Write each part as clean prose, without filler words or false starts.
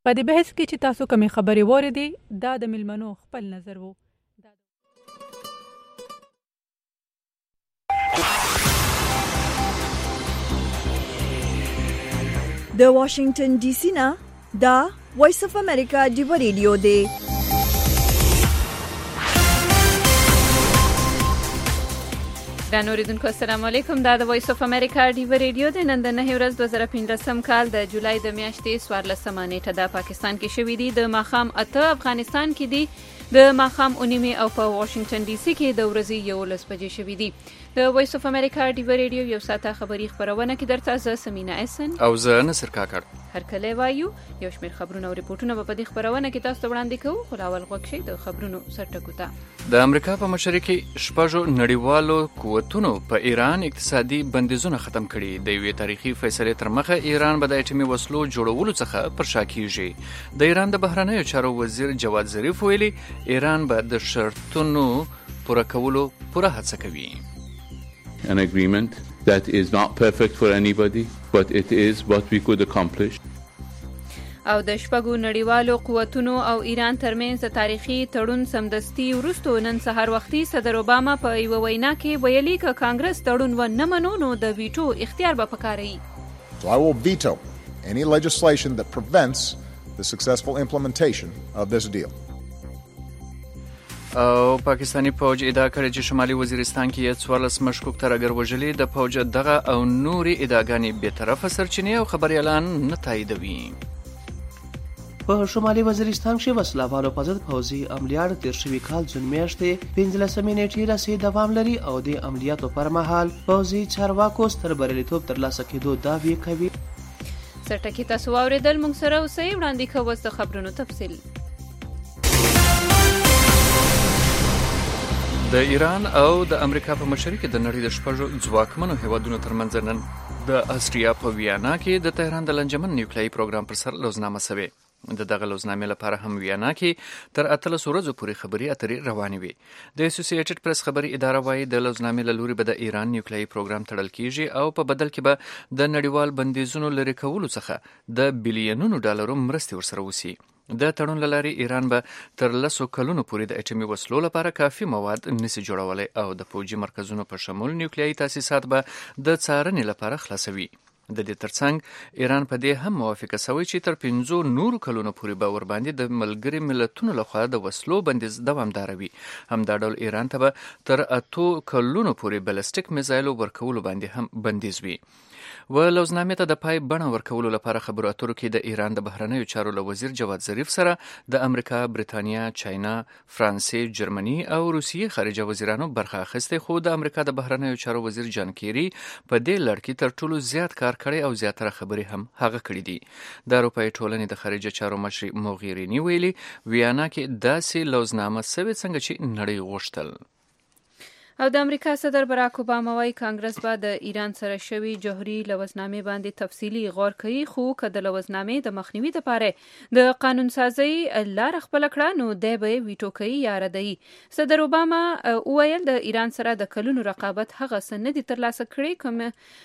په دې بحث کې چې تاسو کومې خبرې واورېدې دا د میلمنو خپل نظر وو. د واشنگټن ډي سي نه دا وایس اف امریکا ډیو ریډیو دی. ګرانو اوریدونکو السلام علیکم. دا د وایس اف امریکا ډیو ریډیو دی. نن د 9 ورځ 2015 کال د جولای د میاشتې 14 نیټه د پاکستان کې شوې دي. د ماښام 8 افغانستان کې دي، د ماښام 9 او په واشنگټن ډي سي کې د ورځې 11 بجې شوې دي. د وایس اف امریکا ډیو ریډیو یو ساعته خبری خبرونه کې درته زه سمینا احسن او زه نصر کاکړ هر کله وایو. یو شمېر خبرونه او ریپورتونه په دې خبرونه کې تاسو ته وړاندې کوو. خو لاول غوږ شئ د خبرونو سرټکو ته. د امریکا په مشرۍ کې شپږو نړیوالو قوتونو په ایران اقتصادي بندیزونه ختم کړي. د یوې تاریخي فیصلې تر مخه ایران به د اټومي وسلو جوړولو څخه پر شا کیږي. د ایران د بهرنیو چارو وزیر جواد ظریف ویلي ایران به د شرطونو پوره کولو پوره هڅه کوي. An agreement that is not perfect for anybody, but it is what we could accomplish. او د شپږو نړیوالو قوتونو او ایران ترمنځ د تاریخي تړون سمدستي وروسته نن سهار وختي صدر اوباما په یوه وینا کې ویلي که کانګرس تړون ونه منو نو د ویټو اختیار به پکاروي. So I will veto any legislation that prevents the successful implementation of this deal. او پاکستانی فوج ادعا کړې چې شمالي وزیرستان کې 14 مشکوک ترهګر وژلي. د فوج دغه او نوري ادعاګانې بی‌طرفه سرچینې او خبري اعلان نه تاییدوي. په شمالي وزیرستان کې وسلوالو په ضد پوځي عملیات تیر شوي کال جون میاشتې 15 نیټې راسي دوام لري او د عملیاتو پر مهال پوځي چارواکو ستر بریالیتوب ترلاسه کېدو دعوې کوي. سرټکي تاسو واورېدل. موږ سره اوسئ. وړاندې کوو د خبرونو تفصیل. د ایران او د امریکا په مشرۍ کې د نړۍ د شپږو ځواکمنو هیوادونو ترمنځ نن د استریا په ویانا کې د تهران د لنجمن نیوکلیایي پروګرام پر سر لوزنامه شوې. د دغه لوزنامې لپاره هم ویانا کې تر 18 ورځو پورې خبري اترې روانې وي. د اسوسییټډ پریس خبري اداره وايي د لوزنامې له لوري به د ایران نیوکلیایي پروګرام تړل کیږي او په بدل کې به د نړیوال بندیزونو لرې کولو څخه د بلیونونو ډالرو مرستې ورسره وسی. د تړون له لارې ایران به تر 10 کلونو پورې د اټومي وسلو لپاره کافي مواد نشي جوړولای او د فوجي مرکزونو په شمول نیوکلیایي تاسیسات به د څارنې لپاره خلاصوي. د دې ترڅنګ ایران په دې هم موافقه شوی چې تر 5 نورو کلونو پورې به ورباندې د ملګري ملتونو لخوا د وسلو بندیز دوامدار وي. همدا ډول ایران ته به تر 8 کلونو پورې بلستیک میزایل ورکولو باندې هم بندیز وي. و لوزنامې ته د پای بڼه ورکولو لپاره خبرو اترو کې د ایران د بهرنیو چارو له وزیر جواد ظریف سره د امریکا، بریتانیا، چاینا، فرانسې، جرمني او روسیې خارجه وزیرانو برخه اخیسته. خو د امریکا د بهرنیو چارو وزیر جان کیری په دې لړ کې تر ټولو زیات کار کړی او زیاتره خبرې هم هغه کړې دي. د اروپایي ټولنې د خارجه چارو مشر موغیرینی ویلي ویانا کې داسې لوزنامه سوي څنګه چې نړۍ غوښتل. او د امریکا صدر براک اوباما وايي کانګرس به د ایران سره شوی جوهري لوزنامې باندې تفصیلی غور کوي. خو که د لوزنامې د مخنیوي لپاره د قانون سازي لار خپل کړه نو دی به ویټو کوي یا ردوي. صدر اوباما وویل د ایران سره د کلونو رقابت هغه سند ترلاسه کړي کوم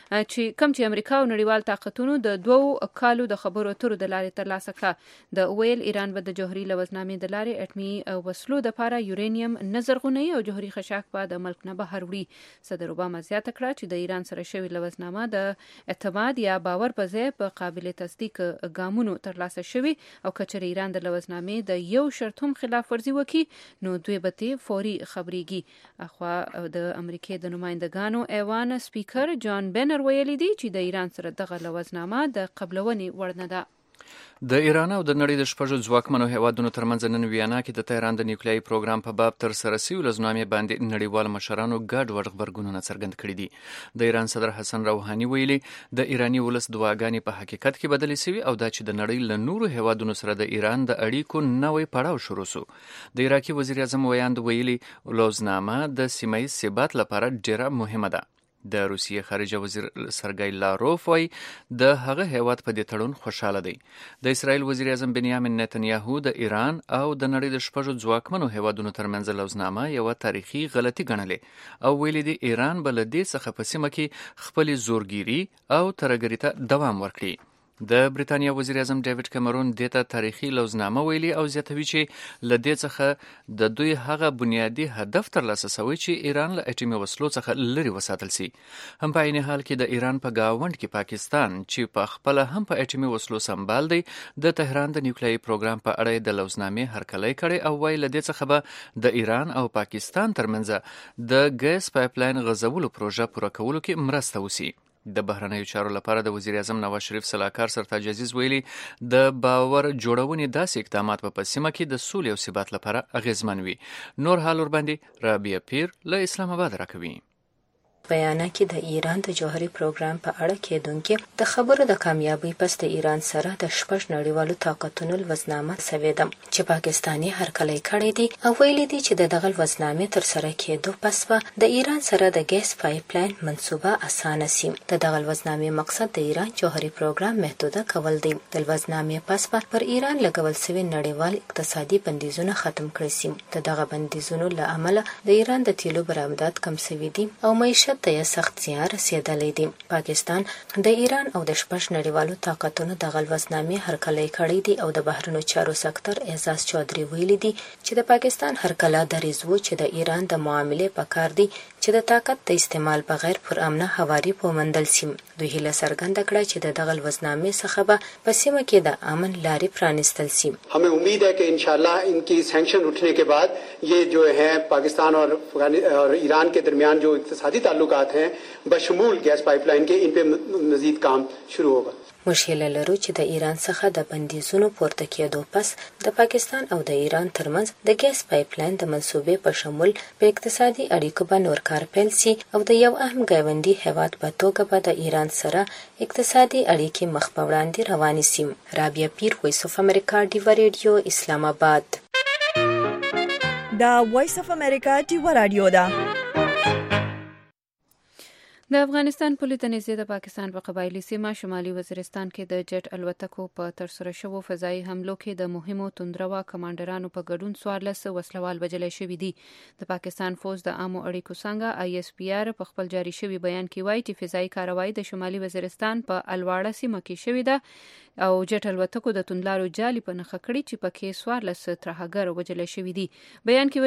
چې امریکا او نړیوال طاقتونو د 2 کالو د خبرو اترو د لارې ترلاسه کړه. د ویل ایران به د جوهري لوزنامې د لارې اټمي وسلو د لپاره یورانیم نظرغونی او جوهري خشاک په د ملک نه بهر وړي. صدر اوباما زیاته کړه چې د ایران سره شوی لوزنامه د اعتماد یا باور په ځای په قابل تصدیق ګامونو ترلاسه شوی او کچره ایران د لوزنامې د یو شرط هم خلاف ورزي وکړي نو دوی به فوري خبريږي. اخوا د امریکای د نمائندګانو ایوان سپیکر جان بینر ویلي دی چې د ایران سره دغه لوزنامه د قبلونې وړ نه ده. د ایران او د نړۍ د شپږو ځواکمنو هیوادونو ترمنځ نن ویانا کې د تهران د نیوکلیایي پروګرام په باب تر سره شوي لوزنامې باندې نړیوال مشرانو ګډ وډ غبرګونونه څرګند کړي دي. د ایران صدر حسن روحاني ویلي د ایرانی ولس دعاګانې په حقیقت کې بدلې شوي او دا چې د نړۍ له نورو هیوادونو سره د ایران د اړیکو نوې پړاو شروع شو. د عراقي وزیر اعظم ویاند ویلي لوزنامه د سیمه ییز ثبات لپاره ډیره مهمه ده. د روسیې خارجه وزیر سرګی لاروف وايي د هغه هیواد په دې تړون خوشاله دی. د اسرائیل وزیر اعظم بنیامین نتنیاهو د ایران او د نړۍ د شپږو ځواکمنو هیوادونو ترمنځ لوزنامه یو تاریخي غلطي ګڼلې او ویلي دی ایران بل دې څخه په سیمه کې خپل زورګيري او ترهګري ته دوام ورکړي. د بریتانیا وزیر اعظم ډیوډ کیمرون دې ته تاریخي لوزنامه ویلي او زیاتوي چې له دې څخه د دوی هغه بنیادی هدف ترلاسه شوی چې ایران له اټومي وسلو څخه لرې وساتل شي. هم په عین حال کې د ایران په گاوند کې پاکستان چې په خپل هم په اټومي وسلو سمبال دی د تهران د نیوکلیري پروګرام په اړه د لوزنامې هرکلی کړي او وایي له دې څخه به د ایران او پاکستان ترمنځ د ګیس پایپلاین غځولو پروژه پوره کولو کې مرسته وشي. د بهرنیو چارو لپاره د وزیر اعظم نواز شریف سلاکار سرتاج عزیز ویلي د باور جوړونې داسې اقدامات په سیمه کې د سولې او ثبات لپاره اغیزمن وي. نور حال ورباندې رابعه پیر له اسلام آباد راکوي. بیانه کې د ایران د جوهري پروګرام په اړه کېدونکې د خبرو د کامیابی پس د ایران سره د شپږ نړیوالو طاقتونو لوزنامه سوي ده چې پاکستاني هرکلی کړی دی او ویلي دی چې د دغه لوزنامې تر سره کېدو پس به د ایران سره د ګیس پایپلاین منصوبه اسانه سي. د دغه لوزنامې مقصد د ایران جوهري پروګرام محدوده کول دی. د لوزنامې پس به پر ایران لګول شوی نړیوال اقتصادي بندیزونه ختم کړي سي. د دغه بندیزونو له امله د ایران د تیلو برآمدات کم شوي دي او معیشت ته یې سخت زیان رسېدلی دی. پاکستان د ایران او د شپږ نړیوالو طاقتونو دغه لوزنامې هرکلی کړی دی او د بهرنیو چارو سکتر اعزاز چودھری ویلي دی چې د پاکستان هرکله دریځ و چې د ایران د معاملې په کار دی چې د طاقت د استعمال بغیر پر امنه هواري وموندل سي. دوی هیله څرګنده کړه چې د دغه لوزنامې څخه به په سیمه کې د امن لارې پرانیستل سي. हमें उम्मीद है कि इंशाल्लाह इनकी सैंक्शन उठने के बाद ये जो है पाकिस्तान और ईरान के दरमियान जो इक्तिसादी ताल्लुकात हैं बशमूल गैस पाइपलाइन के इन पे मजीद काम शुरू होगा. موږ هیله لرو چې د ایران څخه د بندیزونو پورته کېدو پس د پاکستان او د ایران ترمنځ د ګیس پایپلاین د منصوبې په شمول په اقتصادي اړیکو به نور کار پیل سي او د یو اهم ګاونډي هیواد په توګه به د ایران سره اقتصادي اړیکې مخ په وړاندې روانې سي. رابعه پیر، وایس اف امریکا، ډیوا ریډیو، اسلام آباد. دا وایس اف امریکا ډیوا رادیو ده. د افغانستان پولې ته نږدې د پاکستان په قبایلي سیمه شمالي وزیرستان کې د جټ الوتکو په ترسره شوو فضایي حملو کې د مهمو توندروا کمانډرانو په ګډون 14 وسلوال وژل شوي دي. د پاکستان فوج د عامو اړیکو څنګه ISPR په خپل جاري شوي بیان کې وایي چې فضایي کاروایی د شمالي وزیرستان په الواړه سیمه کې شوې ده او جټ الوتکو د توندلارو جالي په نښه کړي چې پکې 14 ترهګر وژل شوي دي. بیان کې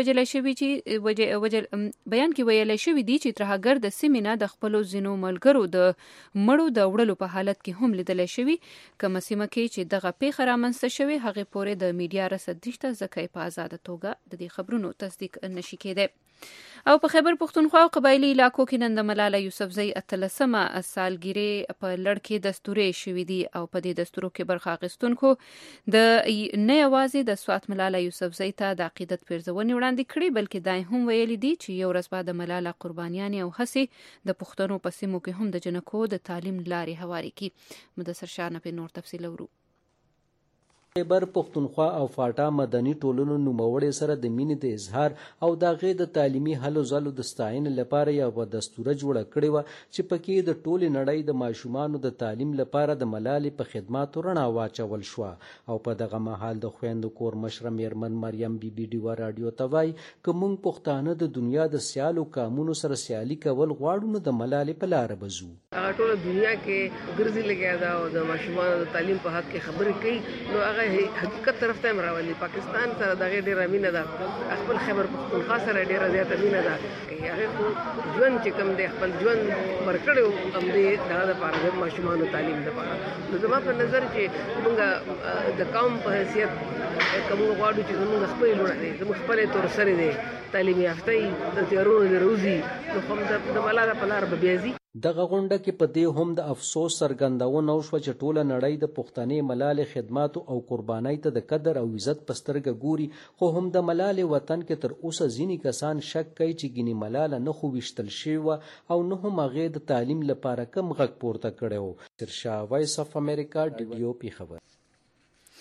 ویل شوي دي چې ترهګر د سیمې نه د خپل ځینو ملګرو د مړو د وړلو په حالت کې هم لیدل شوي. کومه سیمه کې چې دغه پیښه رامنځته شوې هغې پورې د میډیا رسد نشته ځکه په ازاده توګه د دې خبرونو تصدیق نشي کېدی. او په خیبر پښتونخوا او قبایلی علاقو کې نن د ملاله یوسفزۍ 18مه سالګیرې په لړ کې دستورې شوي دي او په دې دستورو کې برخه اخیستونکو د نه یوازې د سوات ملاله یوسفزۍ ته د عقیدت پیرزونې وړاندې کړي بلکې دا هم ویلي دي چې یو ورځ بعد ملاله قربانیانې او هڅې د پښتنو په سیمو کې هم د جنکو د تعلیم لارې هواري کړي. مدثر شاه نه په نور تفصیل ورو. خیبر پښتونخوا او فاټا مدني ټولنو نوموړې سره د مینې د اظهار او د هغې د تعلیمي هلو ځلو د ستاینې لپاره یوه دستوره جوړه کړې وه چې پکې د ټولې نړۍ د ماشومانو د تعلیم لپاره د ملالې په خدماتو رڼا واچول شوه. او په دغه مهال د خویندو کور مشره میرمن مریم بیبي ډیوا راډیو ته وایي که موږ پښتانه د دنیا د سیالو قامونو سره سیالي کول غواړو نو د ملالې په لاره به ځو. هغه ټوله دنیا کې ګرځي لګیا ده او د ماشومانو د تعلیم په حق کې خبرې کوي نو هغه حقیقت طرف ته راولي. پاکستان سره دغه ډیره مینه ده، خپل خیبر پښتونخوا سره ډیره زیاته مینه ده. هغه خو ژوند چې کوم دی خپل ژوند ورکړو هم دې دغه لپاره د ماشومانو تعلیم لپاره. نو زما په نظر چې موږ د قوم په حیثیت کوم غواړو چې موږ خپل لوړ دي زموږ خپل تور سره دي تعلیم یافته د تیارونو د روزي نو کوم د ملاله په لار به بیازي. دغه غونډه کې په دې هم د افسوس څرګندونه وشوه چې ټوله نړۍ د پښتنې ملالې خدماتو او قربانۍ ته د قدر او عزت په سترګه ګوري خو هم د ملالې وطن کې تر اوسه ځینې کسان شک کوي چې ګینې ملاله نه خو ویشتل شوې وه او نه هم هغې د تعلیم لپاره کم غږ پورته کړی و. شاه وایس اف امریکا ډیډیو پېښور.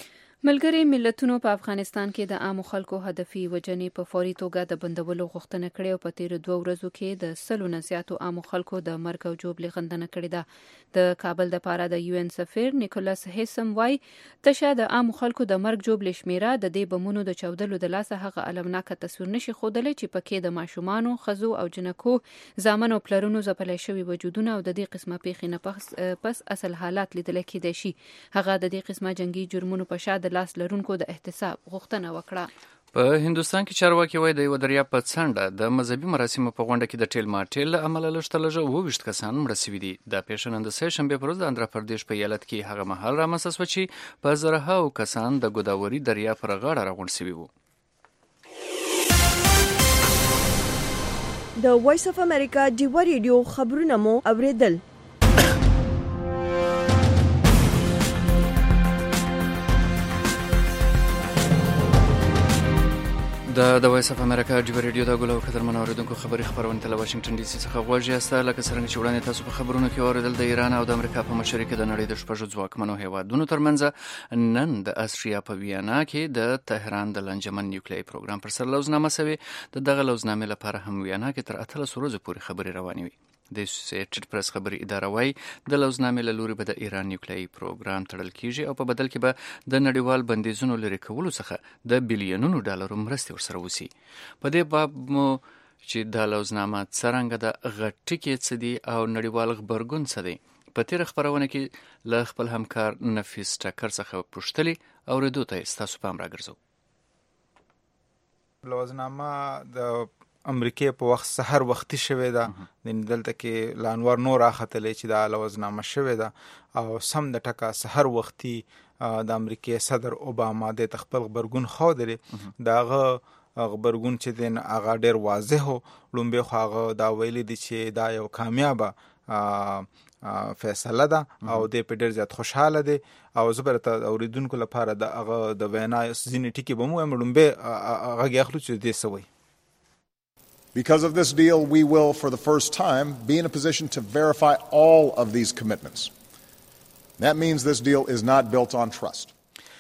ملګري ملتونو په افغانستان کې د عامو خلکو هدفي وجنې په فوري توګه د بندولو غوښتنه کړې او په تیرو 2 ورځو کې د 100 نه زیاتو عامو خلکو د مرګ او ژوبلې غندنه کړې ده. د کابل د پاره د UN سفیر نیکولاس هیسم وای تشه د عامو خلکو د مرګ ژوبلې شمیره د دې بمونو د چاودلو د لاسه هغه المناکه تصویر نشي خودلې چې پکې د ماشومانو خزو او جنکو زامن او پلرونو ځپلې شوی وجودونه او د دې قسمه پیښې نه پس اصل حالات لیدل کېدای شي. هغه د دې قسمه جنگي جرمونو په شا د لاس لرونکو د احتساب غوښتنه وکړه. په هندوستان کې چارواکي وایي د یو دریاب په څنډه د مذهبي مراسمو په غونډه کې د ټیل ماټیل له امله لږ 22 کسان مړه شوي دي. دا پیښه نن د سه شنبې پر ورځ د آندھرا پردیش په ایالت کې هغه مهال رامنځته شوه چې په زرهاو کسان د ګوداوري دریاب پر غاړه راغونډ شوي وو. د وایس اف امریکا ډیوا ریډیو خبرونه مو اوریدل. د وایس اف امریکا ډیوا ریډیو د ګلو قدرمن اوریدونکو خبري خبرونه ته واشنگټن ډي سي څخه غواړي است لکه څنګه چې وړاندې تاسو په خبرونو کې اوریدل د ایران او د امریکا په مشرۍ کې د نړۍ د شپږ ځواکمنو هیوادونو ترمنځ نن د استریا په ویانا کې د تهران د لنجمن نیوکلیري پروګرام پر سر لوزنامه شوی. د لوزنامې لپاره هم ویانا کې تر 18 ورځې پورې خبري روانې وي. د اسوسییټډ پریس خبري اداره وايي د لوزنامې له لوري به د ایران نیوکلیري پروګرام تړل کیږي او په بدل کې به د نړیوال بندیزونو لري کولو څخه د بلیونونو ډالرو مرستې ورسره وسی. په دې باب مو چې د لوزنامه څرنګه د غټکی څه دي او نړیوال خبرګون څه دی په تیر خبرونه کې له خپل همکار نفیس ټکر څخه پوښتلي او ردو ته تاسو پام راګرځو. لوزنامه د امریکای په وخت سحر وختي شوې ده د دلته کې لانوار نور راختلې چې د لوزنامه شوې ده او سم د ټکا سحر وختي د امریکای صدر اوباما د خپل خبرګون خو دري داغه خبرګون چې دین هغه ډیر واضح او لومبه خو هغه دا ویلي دي چې دا یو کامیابه فیصله ده او د پیډر زیات خوشاله دي او زبرته اوریدونکو لپاره د هغه د وینا ځینې ټکی به مو لومبه هغه اخلو چې دې سوي. Because of this deal, we will, for the first time, be in a position to verify all of these commitments. That means this deal is not built on trust.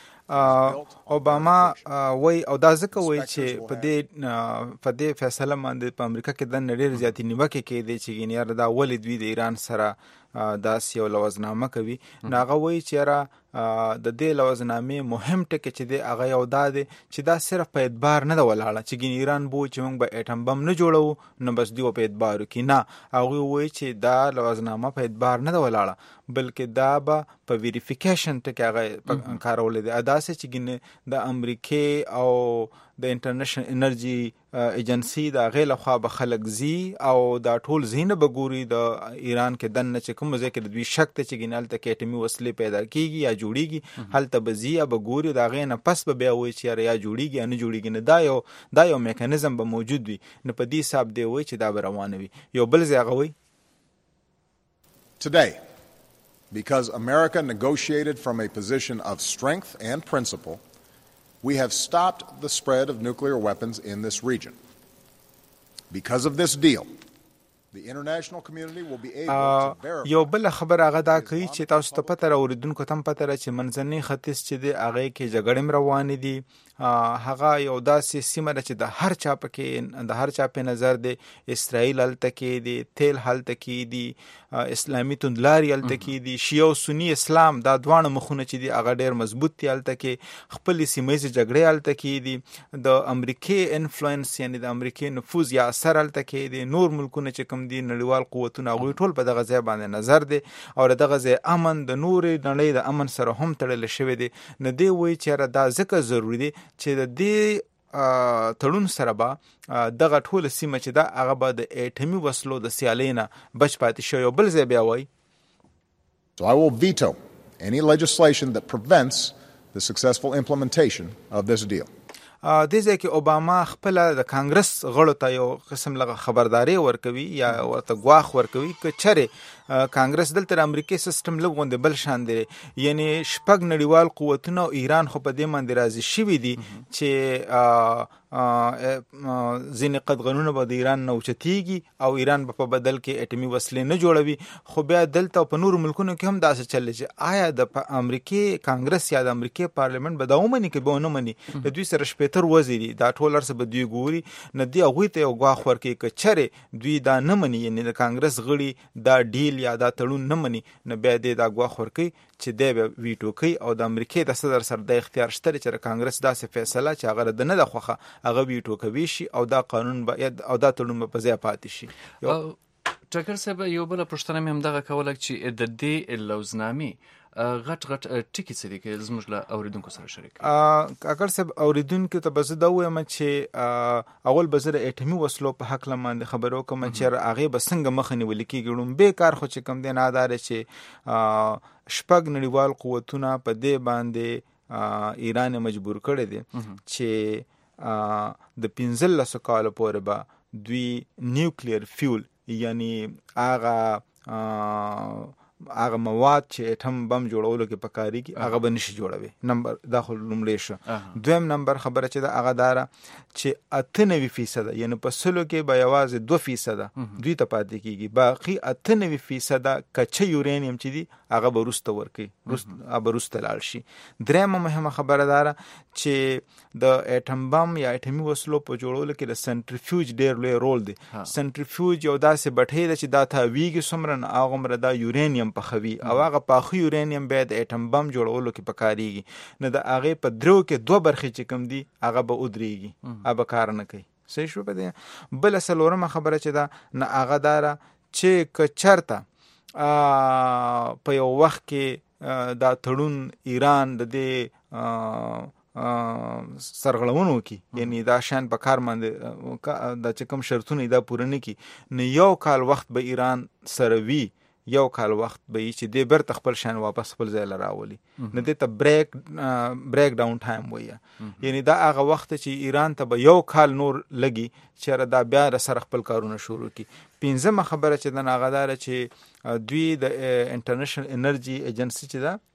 اوباما وای او دا ځکه وای چې په دې فیصله باندې په امریکا کې د نړۍ زیاتې نیوکه کې دي چې ګینیار دا ولید وی د ایران سره دا یو لوزنامه کوي. ناغه وای چې را د دې لوزنامې مهم ټکی چې دی هغه یو دا دی چې دا صرف په اعتبار نه ولاړه چې ګین ایران بو چې موږ به اټم بم نه جوړو نو بس دی په اعتبار کې نه هغه وای چې دا لوزنامه په اعتبار نه ولاړه بلکې دا به په ویریفیکیشن ټکی هغه کارول دي اداسه چې ګین د امریکای او د انټرنیشنل انرژي ایجنسی دا غیله خو به خلک زی او دا ټول زینه بګوري د ایران کې دنه چې کوم ځای کې د دوی شک ته چې ګینال ته کېټمی وسلې پیدا کیږي یا جوړیږي هلته بزی یا بګوري دا غینه پس به بیا وای چې یا جوړیږي یا نه جوړیږي نه دا یو میکانیزم به موجود وي نه په دې حساب دی وای چې دا به روان وي. یو بل ځای غوي Today, because America negotiated from a position of strength and principle, we have stopped the spread of nuclear weapons in this region. Because of this deal, the international community will be able to verify. یو بل خبر هغه دا کوي چې تاسو ته پته راوړیدونکو تم پته را چې منځنی ختیځ چې دی هغه کې جګړې روان دي هغه یو داسې سیمه چې د هر چا په نظر دی اسرائیل هلته کې دی تیل هلته کې دی اسلامي توندلاري هلته کې دی شیعه او سنی اسلام دا دوانه مخونه چې دی هغه ډیر مضبوط دي هلته کې خپل سیمایي جګړې هلته کې دي د امریکای انفلوئنس یعنی د امریکای نفوذ یا اثر هلته کې دی نور ملکونه چې کوم دي نړیوال قوتونه هغوی ټول په دغه ځای باندې نظر دی او دغه ځای امن د نورې نړۍ د امن سره هم تړل شوی دی نه دی وایي چې دا ځکه ضروري دی چې د دې تړون سره به دغه ټول سیمه چې دا هغه به د اټمي وسلو د سیالۍ نه بچ پاتې شي. یو بل ځای بیا وایي So I will veto any legislation that prevents the successful implementation of this deal. د ځکه کې اوباما خپل د کانګرس غړو ته یو قسم لغه خبرداري ورکوي یا ورته غواخ ورکوي چې چره کانګرس دلته امریکای سیستم لغوند بل شان دی یعنی شپږ نړیوال قوتونه او ایران خو په دې باندې راضي شوي دي چې ځینې قدغنونه به د ایران نه اوچتېږي او ایران به په بدل کې اټومي وسلې نه جوړوي. خو بیا دلته په نورو ملکونو کې هم داسې چلې چې آیا د امریکای کانګرس یا د امریکای پارلیمنت به دا ومني که به ونه مني؟ د دوی سره شپېتر وزیري دا ټول هر څه به دوی ګوري نه دوی هغوی ته یو ګواښ ورکوي که چرې دوی دا نه مني یعنې د کانګرس غړي دا ډیل یا دا تړون نه مني نو بیا دی دا ګواښ ورکوي چې دی به ویټو کوي او د امریکای د صدر سره د اختیار شته چې د کانګرس داسې فیصله چې هغه د نه ده خوښه هغه ویټو کوي شي او دا قانون او دا تړون به په ځای پاتې شي. ټاکر صاحب یو بله پوښتنه مې همدغه کوله چې د دې لوزنامې غټ ټکي څه دي که زموږ له اوریدونکو سره شریک کاکړ صاحب اوریدونکو ته به زه دا ووایم چې اول به زه د اټومي وسلو په هکله باندې خبرې وکړم چې هغې به څنګه مخه نیول کېږي. لومبی کار خو چې کوم دی نه دا دی چې شپږ نړیوال قوتونه په دې باندې ایران مجبور کړی دی چې د 15 کالو پورې به دوی نیوکلیر فیول یعنی هغه مواد چې اټم بم جوړولو کې پکاريږي هغه به نشي جوړوي. نمبر دا خو لومړی شو. دویم نمبر خبره چې دا هغه داره چې 98% یعنی په سلو کې به یوازې 2% دوی ته پاتې کېږي باقي 98% کچه یورانیم چې دی هغه به وروسته ورکوي وروسته لاړ شي. درېیمه مهمه خبره داره چې د اټم بم یا اټمي وسلو په جوړولو کې د سنټریفیوج ډېر لوی رول دی. سنټریفیوج یو داسې بټۍ ده چې دا تاویږي څومره نه هغومره دا یورانیم پخوي او هغه پاخه یورانیم بیا د اټم بم جوړولو کې پکاريږي نو د هغې په درو کې 2 برخې چې کوم دي هغه به ودرېږي هغه به کار نه کوي. صحیح شو په دې. بله څلورمه خبره چې ده نه هغه داره چې که چرته په یو وخت کې دا تړون ایران د دې سرغړونو کې یعنی دا شان په کار باندې دا چې کوم شرطونه دا پوره نه کړي نو یو کال وخت به ایران سره وي یو کال وخت به چې دې برته خپل شان واپس خپل ځای له راولي نو دې ته بریک ډاون ټایم وایي یعنی دا هغه وخت چې ایران ته به یو کال نور لګي چې دا بیا سره خپل کارونه شروع کړي. پنځمه خبره چې د هغه داره چې دوی د انټرنیشنل انرژي ایجنسی چې ده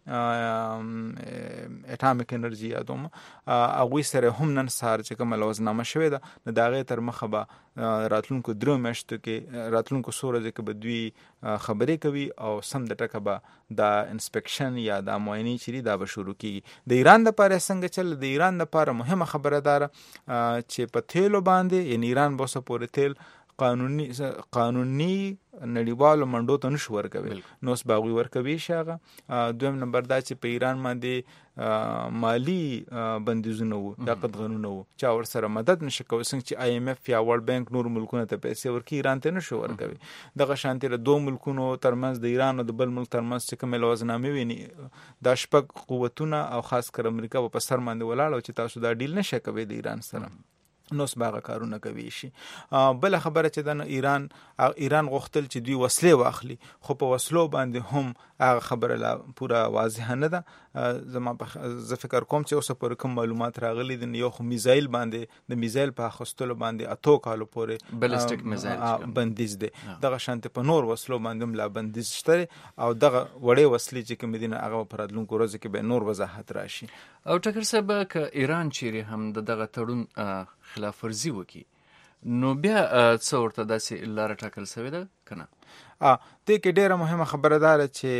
اټامیک انرژي یادوم هغوی سره هم نن سهار چې کومه لوزنامه شوې ده نو د هغې تر مخه به راتلونکو 3 میاشتو کې راتلونکو څو ورځو کې به دوی خبرې کوي او سم د ټکه به دا انسپیکشن یا دا معاینې چې دي دا به شروع کېږي. د ایران دپاره څنګه چل د ایران دپاره مهمه خبره داره چې په تیلو باندې یعنی ایران به اوسه پورې تیل قانوني نړیوالو منډو ته نشو ورکوي نو اوس به هغوی ورکوي شي هغه. دویم نمبر دا چې په ایران باندې مالی بندیزونه وو دا قدغنونه وو چا ورسره مدد نشي کوي څنګه چې IMF یا ورلد بانک نور ملکونه ته پیسې ورکوي ایران ته نشو ورکوي. دغه شانتې د 2 ملکونو ترمنځ د ایران او د بل ملک ترمنځ چې کومې لوزنامې وي دا شپږ قوتونه او خاص کر امریکا په سر باندې ولاړ چې تاسو دا ډیل نشئ کوئ د ایران سره نو اوس به هغه کارونه کوي شي. بله خبره چې د ایران غوښتل چې دوی وسلې واخلي خو په وسلو باندې هم هغه خبره لا پوره واضحه نه ده. زه فکر کوم چې اوسه پورې کوم معلومات راغلي دي یو خو میزایل باندې د میزایل په اخیستلو باندې 8 کالو پورې بلستیک میزایل بندیز دی. دغه شانتې په نور وسلو باندې هم لا بندیز شته او دغه وړې وسلې چې کومې دي هغه په راتلونکو ورځو کې به نور وضاحت راشي. او ټکر صاحب که ایران چیرې هم دغه تړون خلاف ورزي وکړي نو بیا څه ورته داسې لاره ټاکل شوې ده که نه؟ دې کې ډېره مهمه خبره دا ده چې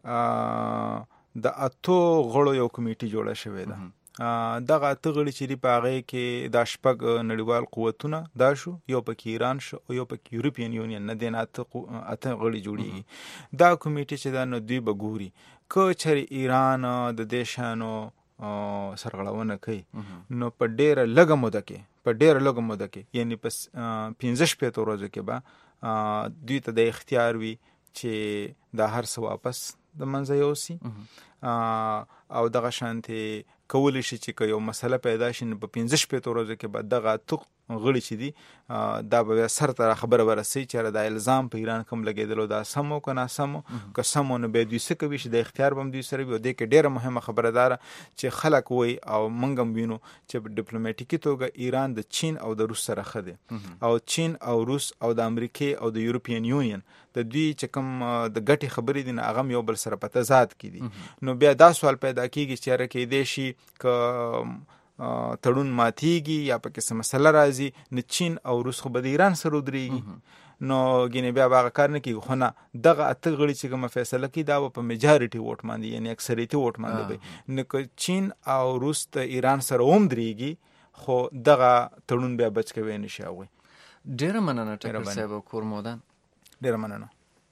د 8 غړو یو کمیټي جوړه شوې ده. دغه 8 غړي چې دي په هغې کې دا شپږ نړیوال قوتونه دا شو یو پکې ایران شو او یو پکې یورپین یونین نه دی 8 غړي جوړېږي. دا کمیټي چې دا نو دوی به ګوري که چېرې ایران د دې شانو سرغړونه کوي نو په ډېره لږه موده کې یعنی په 15 ورځو کې به دوی ته د اختیار وي چې دا هر څه واپس د منځه یوسي او دغه شانتې کولی شي چې که یو مسله پیدا شي نو په 15 ورځو کې به دغه غړي چې دي دا به سر ته خبره ورسي چې دا الزام په ایران کوم لګیدلو دا سمو که ناسمو که سمو نو به دوی څه کوي چې د اختیار به هم دوی سره وي. او دې کې ډېره مهمه خبره داره چې خلک وایي او موږ هم وینو چې په ډیپلوماټیکي توګه ایران د چین او د روس سره ښه دی او چین او روس او د امریکې او د یورپین یونین د دوی چې کوم د ګټې خبرې دي نه هغه یو بل سره په تضاد کې دي. نو بیا دا سوال پیدا کېږي چې یاره کېدای شي که تړون ماتیږي یا پکې څه مسله راځي نو چین او روس خو به د ایران سره ودرېږي. نو ګینې بیا به هغه کار نه کېږي. خو نه دغه اته غړي چې کومه فیصله کوي دا به په میجارټي ووټ باندې یعنې اکثریتي ووټ باندې وي. نو که چین او روس د ایران سره هم درېږي خو دغه تړون بیا بچ کوی نه شي. هغوی ډېره مننه ټکر صاحب او کور مودان. ډېره مننه.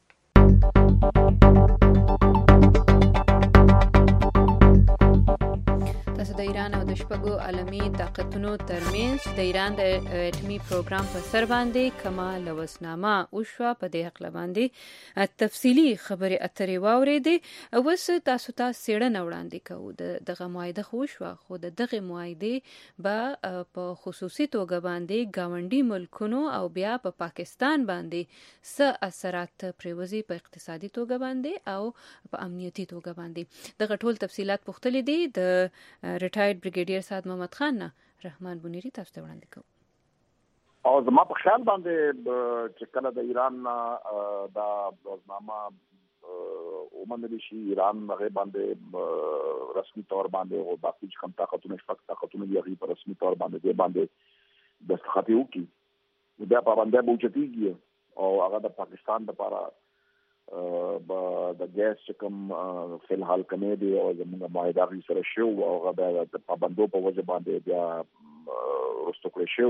تاسو د ایران او د شپږو عالمي طاقتونو ترمنځ د ایران د اټومي پروګرام په سر باندې کومه لوثنامه وشوه په دې حق باندې تفصیلي خبرې اترې واورېدې. اوس تاسو ته څېړنه وړاندې کوو. دغه معاهده خو وشوه خو د دغې معاهدې به په خصوصي توګه باندې ګاونډي ملکونو او بیا په پاکستان باندې څه اثرات پرېوځي په اقتصادي توګه باندې او په امنیتي توګه باندې. دغه ټول تفصیلات پوښتلي دي د ریټایرډ بریګیډیر سعد محمد خان نه. رحمان بنيري تاسو ته وړاندې کوم. او زما په خیال باندې چې کله د ایران دا روزنامه ومنل شي ایران هغه باندې رسمي تور باندې او باقي کوم طاقتونه شپږ طاقتونه یې په رسمي تور باندې دستخط وکړي بیا په باندې به اوچتېږي او هغه د پاکستان لپاره د ګیس چې کوم فلحال کمې دي او زموږ معاهده غي سره شو او هغه د پابندو په وجه باندې بیا رستو کړی شو.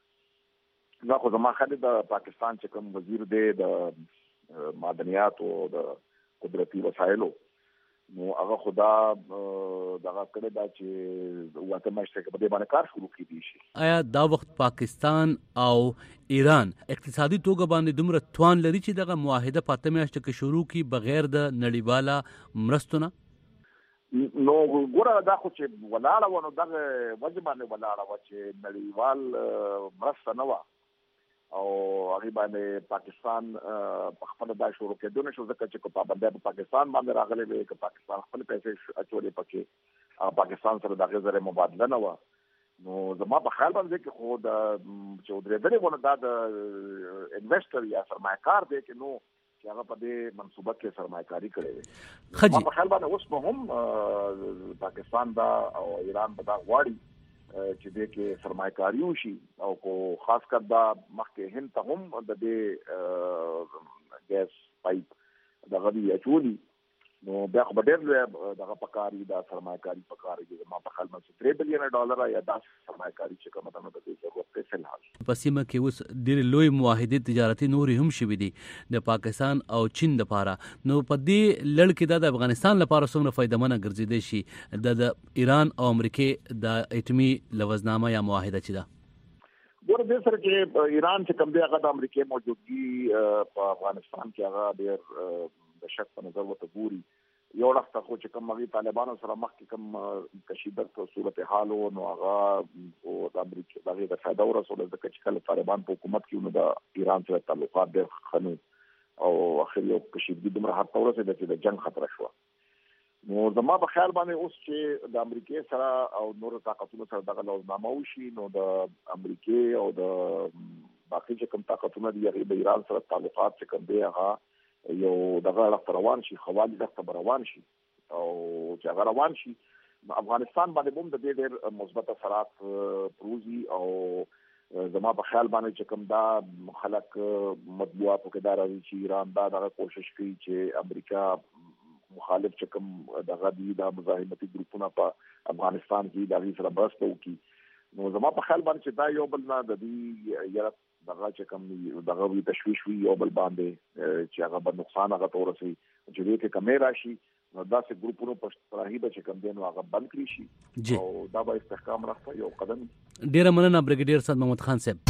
نو خو زما خالي د پاکستان چې کوم وزیر دی د معدنیات او د قدرتي وسایلو نو هغه خدا دغه کړه دا چې واته مشته کې په دې باندې کار شروع کړي شي. آیا دا وخت پاکستان او ایران اقتصادي توګه باندې دومره توان لري چې دغه معاهده په اتمه میاشت کې شروع کی بغیر د نړیواله مرستونه؟ نو ګوره دا خو چې ولاړه ونه دغه وجه باندې ولاړه و چې نړیوال مرسته نه و او هغه باندې پاکستان خپل دا شروع کېدو نشو ځکه چې په پابندۍ په پاکستان باندې راغلي وي چې پاکستان خپل پیسې اچولې پکې پاکستان سره د غزره مبادله نه و. نو زما په خیال باندې کې خو د چې درېدلې ونه دا د انویسټر یا سرمایه‌کار دی چې نو چې هغه په دې منصوبه کې سرمایه‌کاري کړې وي. زما په خیال باندې اوس به هم پاکستان دا او ایران به دا غواړي چې دې کې سرمایه‌کاري وشي او کو خاص کر دا مخکې هند ته هم د دې ګیس پایپ دغه دی اچولي نو بیا خو ډېر دغه پکاري دا سرمایه‌کاري پکاري چې ما په خیال باندې $3 بلین یا دا سرمایه‌کاري چې کومه ده نو د دې ضرورت په فلحال په سیمه کې اوس ډېر لوی معاهده تجارتي نوري هم شوي دي د پاکستان او چین لپاره. نو په دې لړ کې د افغانستان لپاره څومره فائدمنه ګرځیدي شي د ایران او امریکا د اټومي لوزنامه یا معاهده چې ده؟ ګوره دې سره چې ایران چې کوم دی هغه د امریکا موجودګي په افغانستان کې هغه ډېر د شک په نظر وته ګوري. یو وخت خو چې کوم هغه طالبانو سره مخکې کوم کشیدت په صورتحال نو هغه او د امریکا دغه د فائدہ ورسول د کچکل طالبان په حکومت کې نو د ایران سره تعلقات ډېر خنو او اخر یو کشیدګي دمر حتی ورسېده چې د جنگ خطر شو. نو زما په خیال باندې اوس چې د امریکا سره او نور طاقتونو سره دغه لوزنامه وشي نو د امریکا او د باقي چې کوم طاقتونه دي هغه د ایران سره تعلقات چې کوم دی هغه یو دغه روان شي خوالي دغه روان شي او چې هغه روان شي افغانستان باندې هم د دې ډېر مثبت اثرات پروزي او زما په خیال باندې چې کوم دا خلک مطبوعاتو کې دا راځي چې ایران دا دغه کوشش کوي چې امریکا مخالف چې کوم دغه دي د مزاحمتي ګروپونو په افغانستان کې د هغې سره مرسته وکړي. نو زما په خیال باندې چې دا یو بل نه د دې یاره دغه چې کوم دغه وی تشویش وي یو بل باندې چې هغه به نقصان هغه تورسي چې دې کې کمې راشي نو داسې ګروپونو په تراهیبه چې کوم دی نو هغه بند کړي شي او دا به استحکام راځي یو قدم. ډیره مننه بریګیډیر سعد محمد خان صاحب.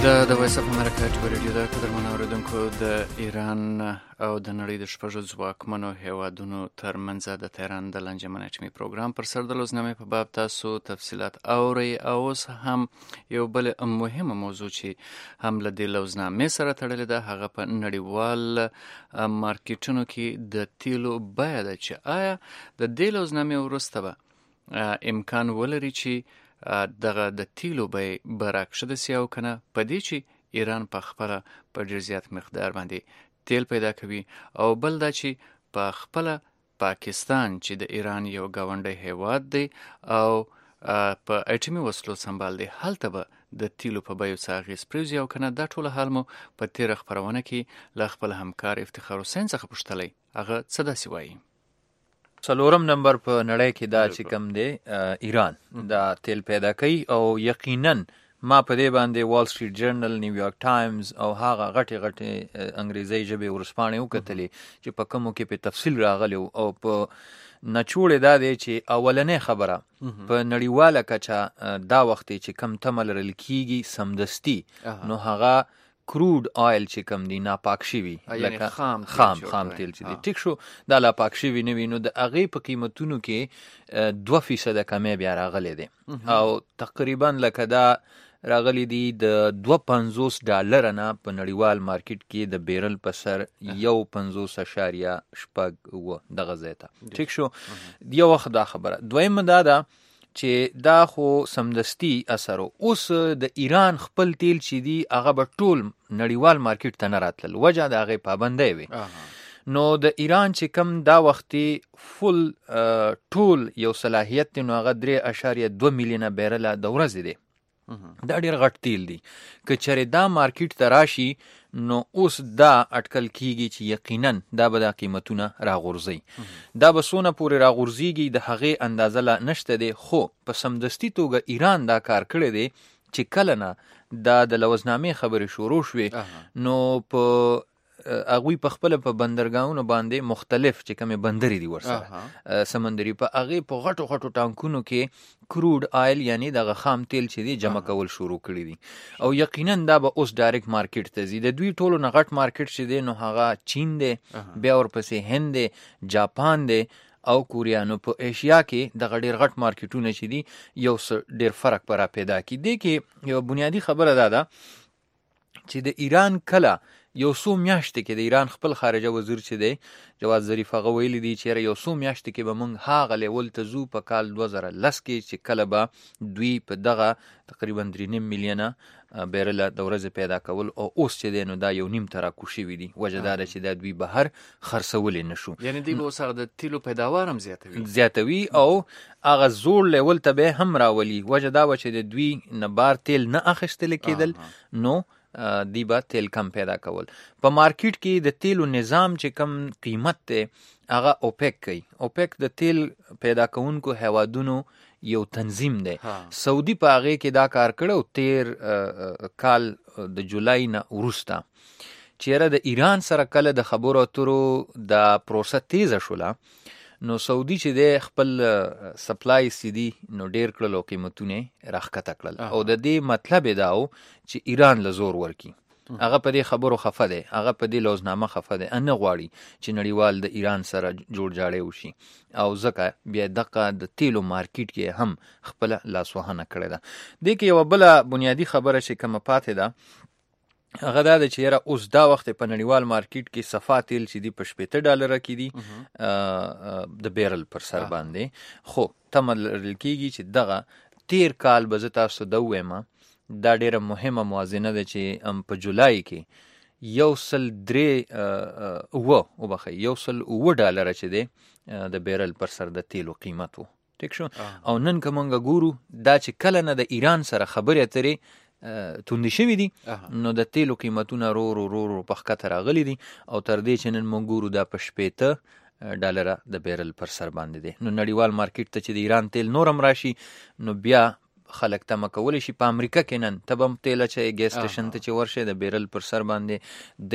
د وایس اف امریکا ټي رادیو د قدرمن اوریدونکو د ایران او د نړۍ د شپږ ځواکمنو هیوادونو ترمنځ د تهران د لانجمن اټومي پروګرام پر سر د لوزنامې په باب تاسو تفصيلات اورئ. او اوس هم یو بل مهمه موضوع چې هم له دې لوزنامې سره تړلې ده هغه په نړیوال مارکیټونو کې د تیلو بیه ده چې آیا د دې لوزنامې وروسته به امکان ولري چې دغه د تیلو بیه برعکس شي او کنه په دې چې ایران په خپل په ډیر زیات مقدار باندې تیل پیدا کوي او بل دا چې په خپل پاکستان چې د ایران یو گاونډی هیواد دی او په اټومي وسلو سمبال دی هلته به د تیلو په بیو څه اغیز پریوزي او کنه دا ټول حال مو په تیر خبرونه کې له خپل همکار افتخار حسین څخه پوښتلی هغه څه داسې وایي. څلورم نمبر په نړۍ کې دا چې کم دی ایران دا تیل پیدا کوي او یقینا ما په دې باندې وال سټریټ جرنل، نیویارک ټایمز او هغه غټي انګریزي ژبه ورسپانې وکتلې چې په کومو کې په تفصیل راغلی او په نچوړې دا دی چې اولنې خبره په نړیواله کچه دا وخت چې کم تمل رل کیږي سمدستي نو هغه کروډ آیل چې کم دی ناپاک شوی لکه خام تیل چې دی ټیک شو دا لا پاک شوی نه وي نو د هغې په قیمتونو کې 2% کمی بیا راغلی دی او تقریبا لکه دا راغلی دی د $2.50 نه په نړیوال مارکیټ کې د بیرل په سر 1.50.8 دغه ځای ته ټیک شو. یو وخت دا خبره دویمه دا ده چې دا خو سمدستي اثر اوس د ایران خپل تیل چې دی هغه به ټول نړیوال مارکیټ ته نه راتلل وجه د هغې پابندۍ وي نو د ایران چې کم دا وختي فل ټول یو صلاحیت دی نو هغه 3.2 میلیونه بیرله د ورځې دی دا ډیر غټ تیل دی که چېرې دا مارکیټ ته راشي نو اوس دا اټکل کیږي چې یقینا دا به د قیمتونه راغورځي دا به څونه پورې راغورځيږي د هغې اندازه لا نشته دی خو په سمدستي توګه ایران دا کار کړی دی چې کله نه دا د لوزنامې خبرې شروع شوې نو په هغوی په خپل په بندرګاهونو باندې مختلف چې کومې بندرې دي ورسره سمندري په هغې په غټو غټو ټانکونو کې کروډ آیل یعنی دغه خام تیل چې دی جمع کول شروع کړي دي او یقینا دا به اوس ډایرکټ مارکیټ ته ځي د دوی ټولو نه غټ مارکیټ چې دی نو هغه چین دی بیا ورپسې هند دی جاپان دی او کوریا نو په ایشیا کې دغه ډیر غټ مارکیټونه چې دي یو ډیر فرق پر پیدا کی دی کې یو بنیادی خبره ده چې د ایران کله یو څو میاشتې کې د ایران خپل خارجه وزیر چې دی جواد ظریف هغه ویلی دی چې یو څو میاشتې کې به موږ هغه لیول ته ځو په کال 2010 کې چې کله به دوی په دغه تقریبا 3.5 میلیونه بیرله د ورځې پیدا کول او اوس چې دی نو دا 1.5 تراکو شوي دي وجه دا ده چې دا دوی بهر خرڅولی نه شو یعنی دوی به اوس هغه د تیلو پیداوار هم زیاتوي او هغه زوړ لیول ته به هم راولي وجه دا و چې د دوی نه بار تیل نه اخیستلی کېدل نو دی با تیل کم پیدا کول په مارکیټ کې د تیلو نظام چې کم قیمت دی هغه اوپیک کوي اوپیک د تیل پیدا کوونکو هیوادونو یو تنظیم دی سعودي په هغې کې دا کار کړی او کال د جولای نه وروسته چیرې د ایران سره کله د خبرو اترو د پروسه تیزه شوله نو سعودي چې دی خپل سپلای سیدي نو ډیر کړل او قیمتونه راښکته کړل او د دې مطلب دا و چې ایران له زور ورکی هغه په دې خبرو خفه دی هغه په دې لوزنامه خفه دی نه غواړي چې نړیوال د ایران سره جوړ جاړی وشي او ځکه بیا دغه د تیلو مارکیټ کې هم خپل لاسوهنه کړې ده دې کې یو بله بنیادی خبره چې کومه پاتې ده هغه دا چې یاره اوس دا وخت په نړیوال مارکیټ کې صفا تیل چې دی په $80 کې دی د بیرل پر سر باندې خو تمه لرل کېږي چې دغه تیر کال به زه تاسو ته ووایم دا ډیره مهمه موازنه ده چې په جولای کې $1.09 چې دی د بیرل پر سر د تیلو قیمت و ټیک شو او نن که مونږ ګورو دا چې کله نه د ایران سره خبرې اترې توندې شوي دي نو د تیلو قیمتونه رو په ښکته راغلي دي او تر دې چې نن موږ ګورو دا په $80 د بیرل پر سر باندې دی نو نړیوال مارکیټ ته چې د ایران تیل نورم راشي نو بیا خلک تمه کولی شي په امریکا کې نن ته به هم تیل اچوي ګیس سټیشن ته چې ورشي د بیرل پر سر باندې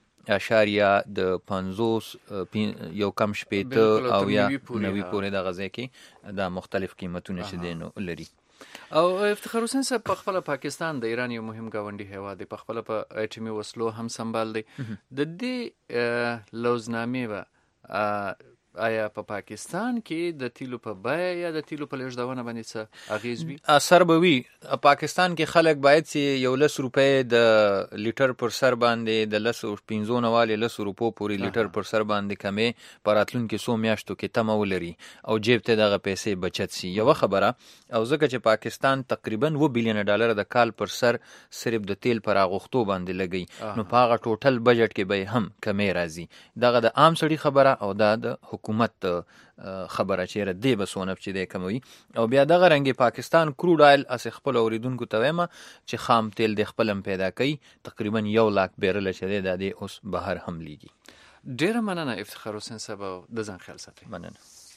3.50 یو کم شپېته او یا 90 پورې دغه ځای کې دا مختلف قیمتونه چې دی نو لري او افتخار حسین صاحب په خپل پاکستان د ایران یو مهم گاونډي هیواد دی، په خپل په اټومي وسلو هم سمبال دی. د دې لوزنامې به آیا په پاکستان کې د تیلو په بیه یا د تیلو په لیږدونه باندې څه اغیز وي؟ اثر به وي. پاکستان کې خلک باید چې یو 10 روپۍ د لیټر پر سر باندې د 15 والي 10 روپو پورې لیټر پر سر باندې کمې په راتلونکو څو میاشتو کې تمه ولري او جیب ته دغه پیسې بچت شي. یو خبره او ځکه چې پاکستان تقریبا $1 بلین د کال پر سر صرف د تیل پر اغوښتو باندې لګي، نو په هغه ټوټل بجټ کې به هم کمې راځي. دغه د عام سړي خبره او د حکومت خبره چې ردی بسونه چې د کموي. او بیا دغه رنګ پاکستان کروډ آیل اس خپل اوریدونکو ته وایم چې خام تیل د خپلم پیدا کوي، تقریبا 1 لاک بیرل چې د اوس بهر هم لیږي. ډیره مننه افتخار حسین صاحب، د ځان خیال ساتئ. مننه.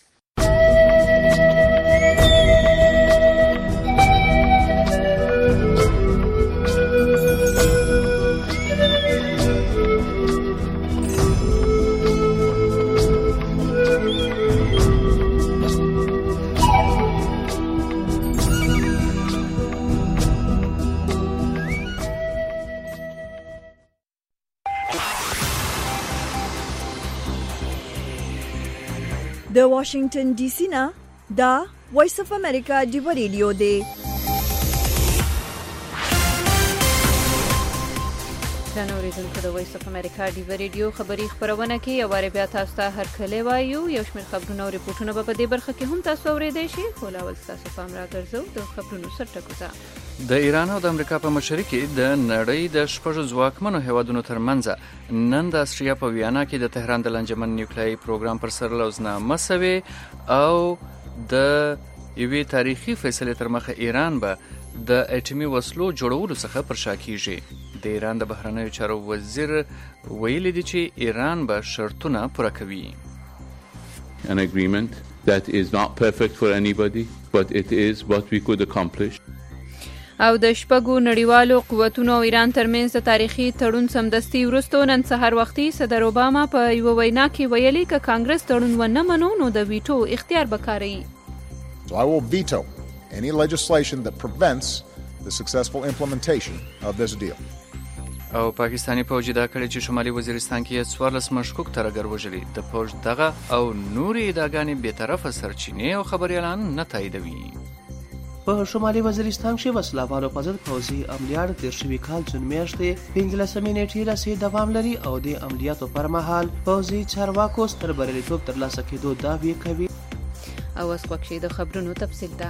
د واشنگټن ډي سي نه دا وایس اف امریکا ډیو ریډیو دی. درنو اوریدونکو د وایس اف امریکا ډیو ریډیو خبری خبرونه کې یو واره بیا تاسو ته هر کله وایو یو شمېر خبرونه او ریپورتونه به په دې برخه کې هم تاسو اورېدئ شئ. خو لا ول تاسو پام راګرځو د خبرونو سرټکو ته. د ایران او د امریکا په مشرۍ کې د نړۍ د شپږ ځواکمنو هیوادونو ترمنځ نن د استرالیا په ویانا کې د تهران د لانجمن نیوکلیایي پروګرام پر سر لوزنامه سوې او د یوې تاریخي فیصلې تر مخه ایران به د اټومي وسلو جوړولو څخه پر شا کیږي. د ایران د بهرنیو چارو وزیر ویلي دی چې ایران به شرطونه پوره کوي. An agreement that is not perfect for anybody, but it is what we could accomplish. او د شپږو نړیوالو قوتونو او ایران ترمنځ د تاریخي تړون سمدستي وروسته نن سهار وختي صدر اوباما په یو وینا کې ویلي که کانګرس تړون ونه منو نو د ویټو اختیار به کاروي. So I will veto any legislation that prevents the successful implementation of this deal. او پاکستانی پوج دا کړی چې شمالي وزیرستان کې 14 مشکوک ترګر وژلي. د پوج دغه او نوري ادعاګانې به طرفه سرچینې او خبريالان نه تاییدوي. په شمالي وزیرستان کې وسلوالو په ضد پوځي عملیات تیر شوي کال جون میاشتې 15 نیټې راسي دوام لري او د عملیاتو پر مهال پوځي چارواکو ستر بریالیتوب ترلاسه کېدو دعوې کوي. او اوس وخت د خبرونو تفصیل ده.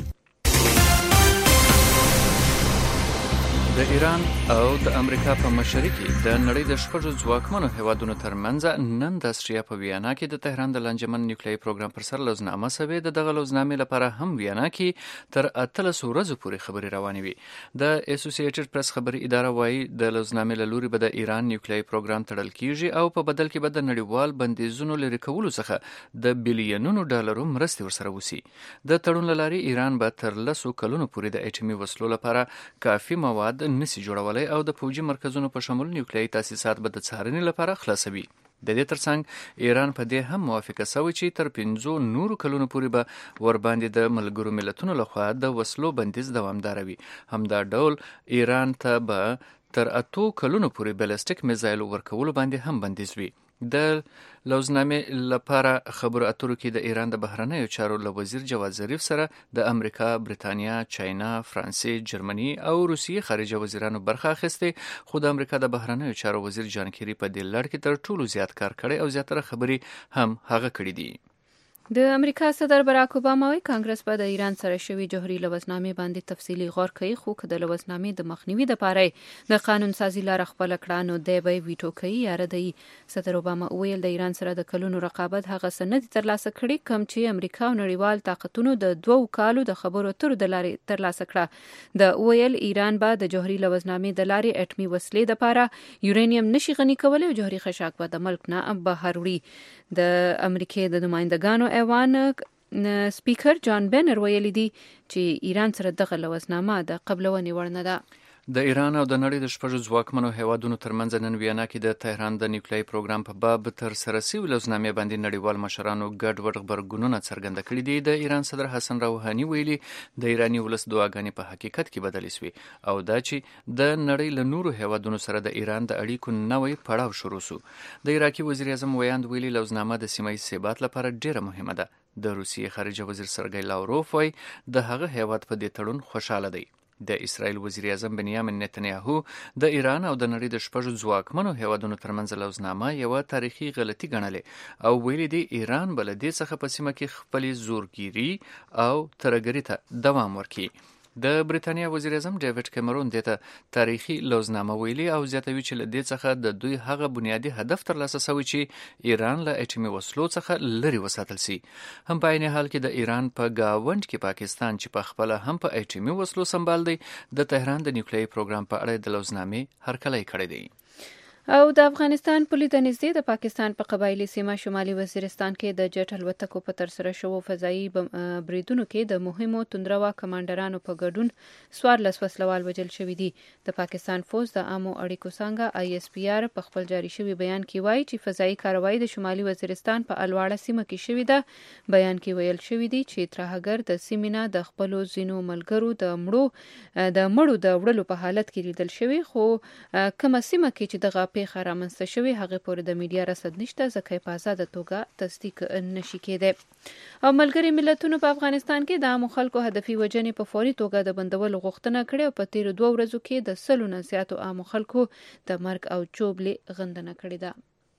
د ایران او د امریکا په مشرۍ کې د نړۍ د شپږو ځواکمنو هیوادونو ترمنځ نن د استرالیا په ویانا کې د تهران د لانجمن نیوکلیایي پروګرام پر سر لوزنامه سوې. د دغه لوزنامې لپاره هم ویانا کې تر 18 ورځې پورې خبري روانې وي. د اسوسییټډ پریس خبري اداره وایي د لوزنامې له لوري به د ایران نیوکلیایي پروګرام تړل کیږي او په بدل کې به د نړیوال بندیزونو لرې کولو څخه د بلیونونو ډالرو مرستې ورسره وسی. د تړون له لارې ایران به تر 10 کلونو پورې د اټومي وسلو لپاره کافي مواد نسی جوړولای او د پوجي مرکزونو په شمول نیوکلیایي تاسیسات به د څارنې لپاره خلاصوي. د دې ترڅنګ ایران په دې هم موافقه شوې چې تر 5 نورو کلونو پورې به ور باندې د ملګرو ملتونو لخوا د وسلو بندیز دوامدار وي. همدا ډول ایران ته به تر 8 کلونو پورې بالستیک میزایل ورکول باندې هم بندیز وي. د لوزنامې لپاره خبرو اترو کې د ایران د بهرنیو چارو وزیر جواد ظریف سره د امریکا، بریتانیا، چاینا، فرانسې، جرمني او روسیې خارجه وزیرانو برخه اخیسته. خو د امریکا د بهرنیو چارو وزیر جان کیری په دې لړ کې تر ټولو زیات کار کړی او زیاتره خبري هم هغه کړې دي. د امریکا صدر باراک اوباما وايي کانګرس به د ایران سره شوی جوهري لوزنامې باندې تفصیلي غور کوي، خو که د لوزنامې د مخنیوي لپاره د قانون سازي لار خپل کړه نو دی به ویټو کوي یا ردی. صدر اوباما ویل د ایران سره د کلونو رقابت هغه سند ترلاسه کړي کوم چې امریکا او نړیوال طاقتونو د 2 کالو د خبرو اترو د لارې ترلاسه کړه. د ویل ایران به د جوهري لوزنامې د لارې اټمي وسلې لپاره یورانیم نشي غني کولای او جوهري خشاک به د ملک نه بهر وړي. د امریکای د نمائندګانو ایوان سپیکر جان بینر ویلي دی چې ایران سره دغه لوزنامه د قبلونې وړ نه ده. د ایران او د نړۍ د شپږ ځواکمنو هیوادونو ترمنځ نن ویانا کې د تهران د نیوکلیاي پروګرام په باب تر سره شوي لوزنامې باندې نړیوال مشرانو ګډوډ غبرګونونه څرګنده کړي دي. د ایران صدر حسن روحاني ویلي د ایراني ولس دعاګانې په حقیقت کې بدلې شوې او دا چې د نړۍ له نورو هیوادونو سره د ایران د اړیکو نوی پړاو شروع شو. د عراقي وزیر اعظم ویاند ویلي لوزنامه د سیمه ییز ثبات لپاره ډیره مهمه ده. د روسیې خارجه وزیر سرګی لاوروف وایي د هغه هیواد په دې تړون خوشاله دی. د اسرائیل وزیر اعظم بنیامین نتنیاهو د ایران او د نړۍ د شپږ ځواکمنو هیوادونو ترمنځ لوزنامه یوه تاریخي غلطي ګڼلې او ویلي دی ایران به له دې څخه په سیمه کې خپلې زورګیري او ترهګرۍ ته دوام ورکړي. د بریتانیا وزیر اعظم ډیوډ کیمرون دې ته تاریخي لوزنامه ویلي او زیاتوي چې له دې څخه د دوی هغه بنیادي هدف ترلاسه شوی چې ایران له اټومي وسلو څخه لرې وساتل شي. هم په عین حال کې د ایران په گاونډ کې پاکستان چې په خپل هم په اټومي وسلو سمبال دی د تهران د نیوکلیاي پروګرام په اړه د لوزنامې هرکلی کړی دی. او د افغانستان په لیدو نږدې د پاکستان په قبایلي سیمه شمالي وزیرستان کې د جټ الوتکو په ترسره شوو فضایي بریدونو کې د مهمو توندروا کمانډرانو په ګډون 14 وسلوال وژل شوي دي. د پاکستان فوج د عامو اړیکو څانګه ISPR په خپل جاري شوي بیان کې وایي چې فضایي کاروایی د شمالي وزیرستان په الواړه سیمه کې شوې ده. بیان کې ویل شوی دی چې ترهګر د سیمینه د خپل زینو ملګرو د مړو د وړلو په حالت کې لیدل شوی، خو کومه سیمه کې چې دغه پیښه رامنځته شوې هغه پورې د میډیا رصد نشته ځکه په آزاده توګه تصدیق نشي کېدی. او ملګري ملتونو په افغانستان کې د عامو خلکو هدفي وژنې په فوري توګه د بندولو غوښتنه کړې او په تیرو 2 ورځو کې د 100 نه زیاتو عامو خلکو د مرګ او چوبلې غندنه کړې ده.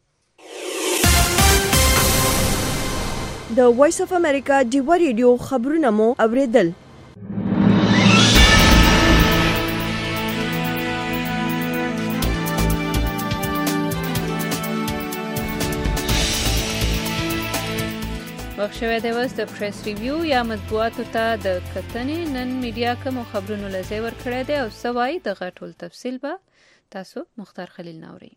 د وایس اف امریکا ډیوا ریډیو خبرونه مو اوریدل. وخت شوی دی اوس د پریس ریویو یا مطبوعاتو ته د کتنې. نن میډیا کوم خبرونو له ځای ورکړی دی او څه وایي دغه ټول تفصیل به تاسو مختار خلیل ناورئ.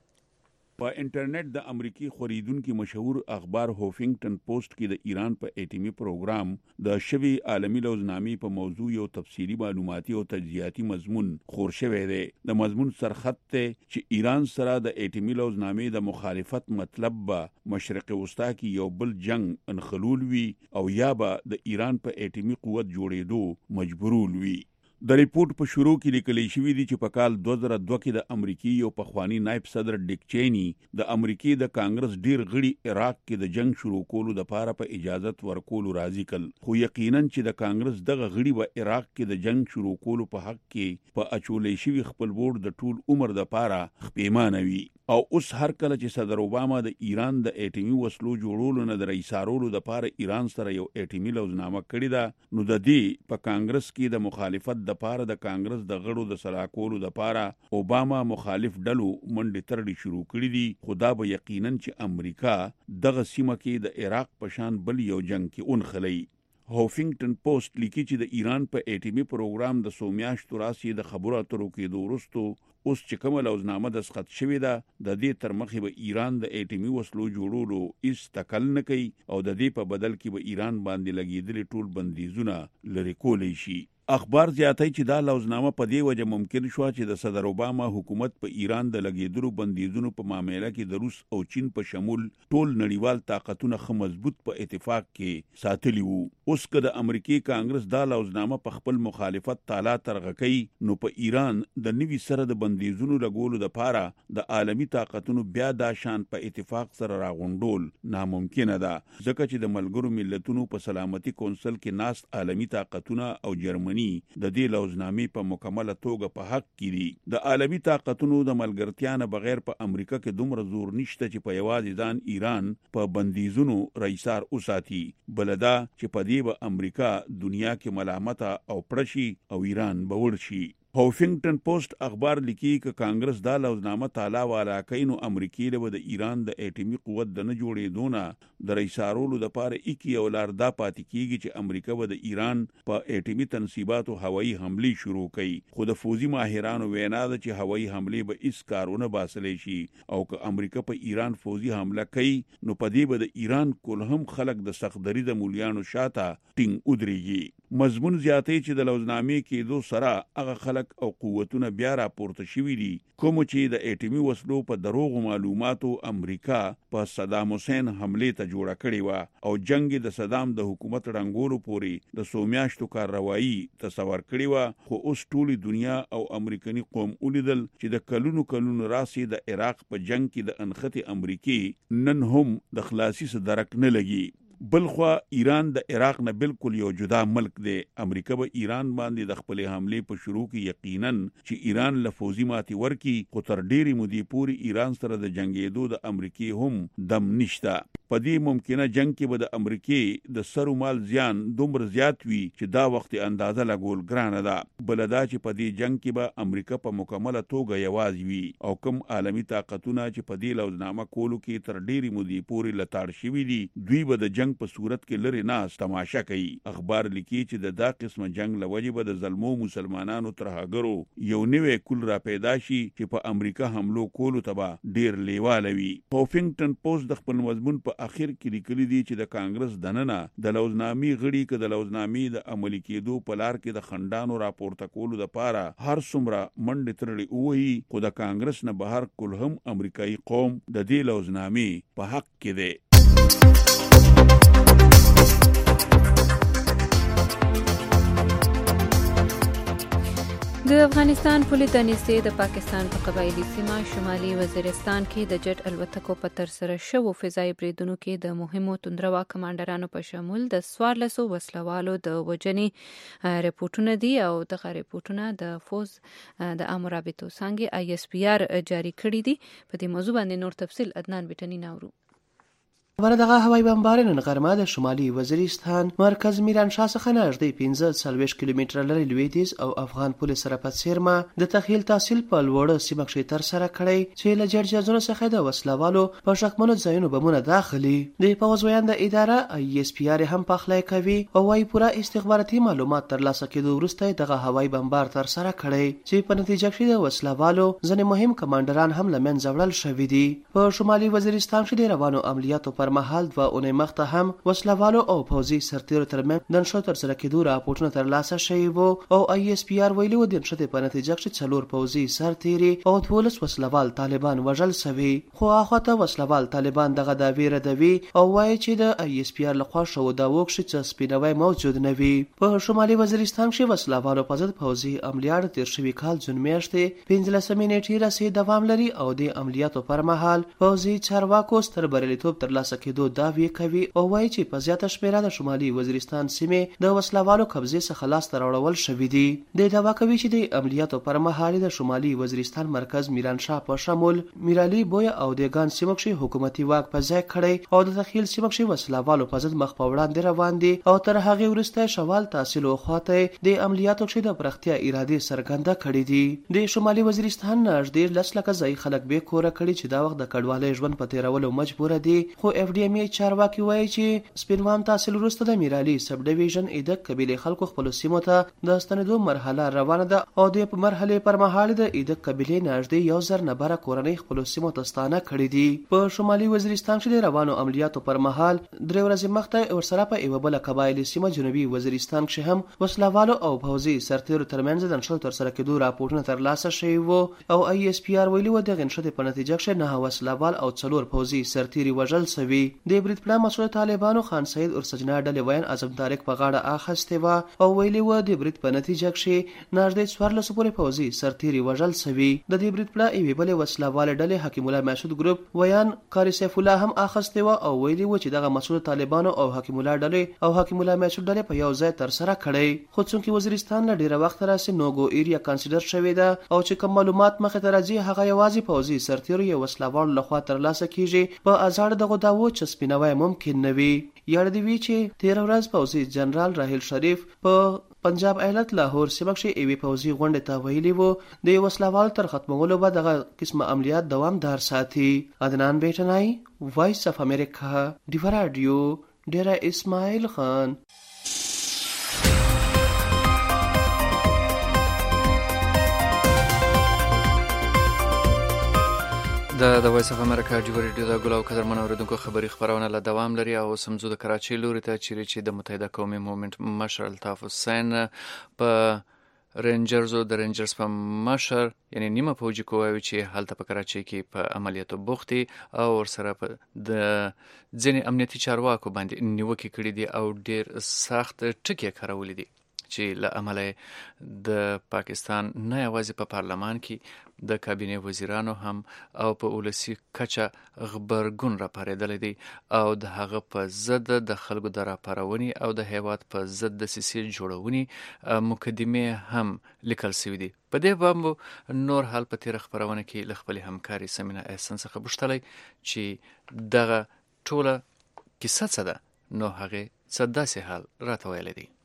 په انټرنیټ د امریکي خوریدونکو مشهور اخبار هوفنګټن پوسټ کې د ایران په اټومي پروګرام د شوی عالمي لوزنامې په موضوع یو تفصیلی معلوماتي او تجزیاتي مضمون خور شوی دی. د مضمون سرخط ته چې ایران سره د اټومي لوزنامې د مخالفت مطلب به مشرق وسطا کې یو بل جنگ انخلول وي او یا به د ایران په اټومي قوت جوړېدو مجبورول وي. د ریپورت په شروع کې لیکل شوی دی چې په کال 2002 کې د امریکای یو پخوانی نائب صدر ډیک چینی د امریکای د کانګرس ډیر غړي عراق کې د جنگ شروع کولو لپاره په اجازت ورکولو راضي کړل، خو یقینا چې د کانګرس دغه غړي و عراق کې د جنگ شروع کولو په حق کې په اچولې شوی خپل بورډ د ټول عمر لپاره خپېمانه وي. او اوس هر کله چې صدر اوباما د ایران د اټومي وسلو جوړولو نه د رئیسارولو لپاره ایران سره یو اټومي لوزنامه کړې ده، نو د دې په کانګرس کې د مخالفت د پاره د کانګرس د غړو د صلاح کولو لپاره اوباما مخالف ډلو منډې ترړې شروع کړې دي. خدا به یقینا چې امریکا دغه سیمه کې د عراق په شان بل یو جنگ کې اونخلي. هوفنګټن پوسټ لیکي چې د ایران په اټومي پروګرام د سومیاشتو راسي د خبرو اترو کې وروسته اوس چې کومه لوزنامه دستخط شوې ده د دې تر مخې به ایران د اټومي وسلو جوړولو هیڅ تکل نه کوي او د دې په بدل کې به ایران باندې لګېدلي ټول بندیزونه لرې کولی شي. اخبار زیاتوي چې دا لوزنامه په دې وجه ممکن شو چې د صدر اوباما حکومت په ایران د لګېدلو بندیزونو په معاملې کې د روس او چین په شمول ټول نړیوال طاقتونه خو مضبوط په اتفاق کې ساتلی وو. اوس که د امریکای کانګرس دا لوزنامه په خپل مخالفت تعالی ترغکې نو په ایران د نوي سره د بندیزونو لګولو لپاره د عالمی طاقتونو بیا دا شان په اتفاق سره راغونډول ناممکنه ده، ځکه چې د ملګرو ملتونو په سلامتي کونسل کې ناست عالمی طاقتونه او جرمني د دې لوزنامې په مکمله توګه په حق کې دي. د عالمی طاقتونو د ملګرتیا نه بغیر په امریکا کې دومره زور نشته چې په یوازې ځان ایران په بندیزونو رئیسار وساتي، بلدا چې په دې به امریکا دنیا کې ملامت او پړشي او ایران به ورشي. هوفنګټن پوسټ اخبار لیکي چې کانګرس دا لوزنامه تعالی والا کینو امریکای له د ایران د اټومي قوت د نه جوړېدو نه د رئیسارولو لپاره اکی او لاردا پاتې کیږي چې امریکا به د ایران په اټومي تنصیباتو هوایي حمله شروع کړي. خو د فوزي ماهرانو وینا ده چې هوایي حمله به هیڅ کارونه باسلې شي او که امریکا په ایران فوزي حمله کوي نو په دې به د ایران کول هم خلک د سختدري د مولیانو شاته ټینګ ودرېږي. مضمون زیاتې چې د لوزنامې کېدو سره هغه خلک او قوتونه بیا راپورته شوي دي کوم چې د اټومي وسلو په دروغو معلوماتو امریکا په صدام حسین حمله ته جوړه کړې و او جنگ د صدام د حکومت رنګولو پورې د سومیاشتو کاروایی تصور کړی و خو اوس ټولي دنیا او امریکایي قوم ولیدل چې د کلونو راسي د عراق په جنگ کې د انختی امریکای نن هم د خلاصي سره درک نه لګي بلخوا ایران د عراق نه بالکل یو جدا ملک دی امریکا به ایران باندې د خپل حمله په شروع کې یقینا چې ایران له فوزي ماتي ورکی خو تر ډيري مودي پوري ایران سره د جنگیدو د امریکای هم دم نشتا په دې ممکنه جنگ کې به د امریکای د سرو مال زیان دومره زیات وي چې دا وخت اندازه لګول ګرانه ده بلدا چې په دې جنگ کې به امریکا په مکمله توګه یوازې وي او کوم عالمی طاقتونه چې په دې لوزنامه کولو کې تر ډيري مودي پوري لتاړ شوي دي دوی به د جنگ په صورت کې لري ناس تماشا کوي اخبار لیکي چې د دا قسمه جنگ لوجه به د ظلمو مسلمانانو ترهګرو یو نوې کل را پیدا شي چې په امریکا حملو کولو تبا ډیر لیواله وي هافنګټن پوسټ د خپل مضمون په اخر کې لیکلي دي چې د کانګرس دننه د لوزنامې غړي کې د لوزنامې د عملي کېدو په لار کې د خندانو راپورته کولو لپاره هر څومره منډه ترړي وایي خو د کانګرس نه بهر کل هم امریکایي قوم د دې لوزنامې په حق کې دی د افغانستان پولې د نږدې د پاکستان په قبایلي سیمه شمالي وزیرستان کې د جټ الوتکو په ترسره شوو فضایي بریدونو کې د مهمو توندروا کمانډرانو په شمول د 14 وسلوالو د وژنې ریپورتونه دي او دغه ریپورتونه د فوز د امر رابطو څنګه ISPR جاری کړي دي په دې موضوع باندې نور تفصیل عدنان بټنی ناورو دغه هوایي بمبارۍ نن غرمه د شمالي وزیرستان مرکز میرانشاه څخه نږدې 15 کیلومتره لرې لویدیځ او افغان پولې سره په څیرمه د تخیل تحصیل په لوړه سیمه کې ترسره کړی چې له جرجازونو څخه د وسلوالو په شکمنو ځایونو بمونه داخلي د پوځ ویانده اداره ISPR هم پخلی کوي او وايي پوره استخباراتي معلومات ترلاسه کېدو وروسته دغه هوایي بمبار ترسره کړی چې په نتیجه کې د وسلوالو ځینې مهم کمانډران هم له منځه وړل شوي دي په شمالي وزیرستان کې د روانو عملیاتو پر مهال 2 اونۍ مخته هم وسلوالو او پوځي سرتیرو ترمنځ د نښتو ترسره کېدو راپورټونه ترلاسه شوي وو او ISPR ویلي و د نښتې په نتیجه کې 4 پوځي سرتیري او 12 وسلوال طالبان وژل شوي خو اخواته وسلوال طالبان دغه دعوی ردوي او وایي چې د ISPR لخوا شو داوو چې سپینوي موجود نه وي په شمالي وزیرستان کې وسلوالو په ضد پوځي عملیات تیر شوي کال جون میاشتې 15 نیټې رسې دوام لري او د عملیاتو پر مهال پوځي چارواکو ستر بریالیتوب ترلاسه کېدو دعوی کوي او وایي چې په زیاته شمیره د شمالي وزیرستان سیمې د وسلوالو قبضې څخه لاس ته راوړل شوي دي د دعوا کوي چې د عملیاتو پر مهال د شمالي وزیرستان مرکز میرانشاه په شمول میرالي بویا او د ګان سیمه کې حکومتي واک په ځای کړی او د تخیل سیمه کې وسلوالو په ضد مخ په وړاندې روان دي او تر هغه وروسته شوال تحصیل او خواته د عملیاتو کې د پرختیا اراده څرګنده کړې دي د شمالي وزیرستان نږدې 10 لکه ځای خلک به کور کړي چې دا وخت د کډوالۍ ژوند په تیرولو مجبور دي خو FDM چارواکي وایي چې سپینوام تحصیل وروسته د میرالي سب ډیویژن ایدک قبیلې خلکو خپل سیمو ته د ستنېدو مرحله روانه ده او د مرحله پر مهال د ایدک قبیلې نږدې 1000 نفره کورنۍ خپل سیمو ته ستانه کړي دي په شمالي وزیرستان کې د روانو عملیاتو پر مهال 3 ورځې مخته ورسره په یو بل قبایلی سیمه جنوبي وزیرستان کې هم وسلوالو او پوځي سرتیرو ترمنځ د نښتو ترسره کېدو راپورټونه ترلاسه شوي وو او ISPR ویلي و د نښتې په نتیجه کې 9 وسلوال او 4 پوځي سرتیري وژل شوي د بریټ پلان مسؤل طالبانو خان سید ارسجنا ډلې ویان اعظم طارق په غاړه اخیستې وه او ویلي و د بریټ په نتیجه کې نږدې 14 پورې پوځي سرتیري وژل شوي د دې بریټ پلان یوې بلې وسلواله ډلې حکیم الله مسعود ګروپ ویان قاری سیف الله هم اخیستې وه او ویلي و چې دغه مسؤل طالبانو او حکیم الله ډلې او حکیم الله مسعود ډلې په یو ځای ترسره کړی خو څنګه وزیرستان له ډیره وخت راځي نوګو ایریا کنسیډر شوی ده او چې کوم معلومات مخه ته راځي هغه یوازې پوځي سرتیرو یو وسلوال لخوا ترلاسه کیږي په ازاړ دغه داوو چې سپینوي ممکن نه وي یاد دی وی چې 13 ورځ پوځي جنرال راهیل شریف په پنجاب ایالت لاهور سیمه کې ایوي پوځي غونډه ته ویلي وو د وسلوال تر ختمولو به دغه قسمه عملیات دوامدار ساتي عدنان بیٹنای وایس اف امریکا دیو رادیو ډیره اسماعیل خان د وایس اف امریکا ډیو ریډیو د ګلاو قدرمن اوریدونکو خبری خبرونه له دوام لري او سمزو د کراچۍ لوري ته چې د متحده قومي موومېنټ مشر الطاف حسین په رینجرزو د رینجرز په مشر یعنی نیمه فوجي قواوی چې هلته په کراچۍ کې په عملیاتو بوختي او ورسره په د ځینې امنیتي چارواکو باندې نیوکې کړې دي او ډیر سخت ټکي کارولې دي چې له امله د پاکستان نه یوازې په پارلمان کې د کابینې وزیرانو هم او په ولسی کچه غبرګون راپارېدلی دی او د هغه په ضد د خلکو د راپارونې او د هیواد په ضد د سیاسي جوړونې مقدمې هم لیکل شوي دي. په دې باب نور حال په تیر خبرونه کې ل خپل همکاري سمینا احسان څخه پوښتلی چې دغه ټوله کیسه څه ده نو هغه څه داسې حال راته ویلی دی.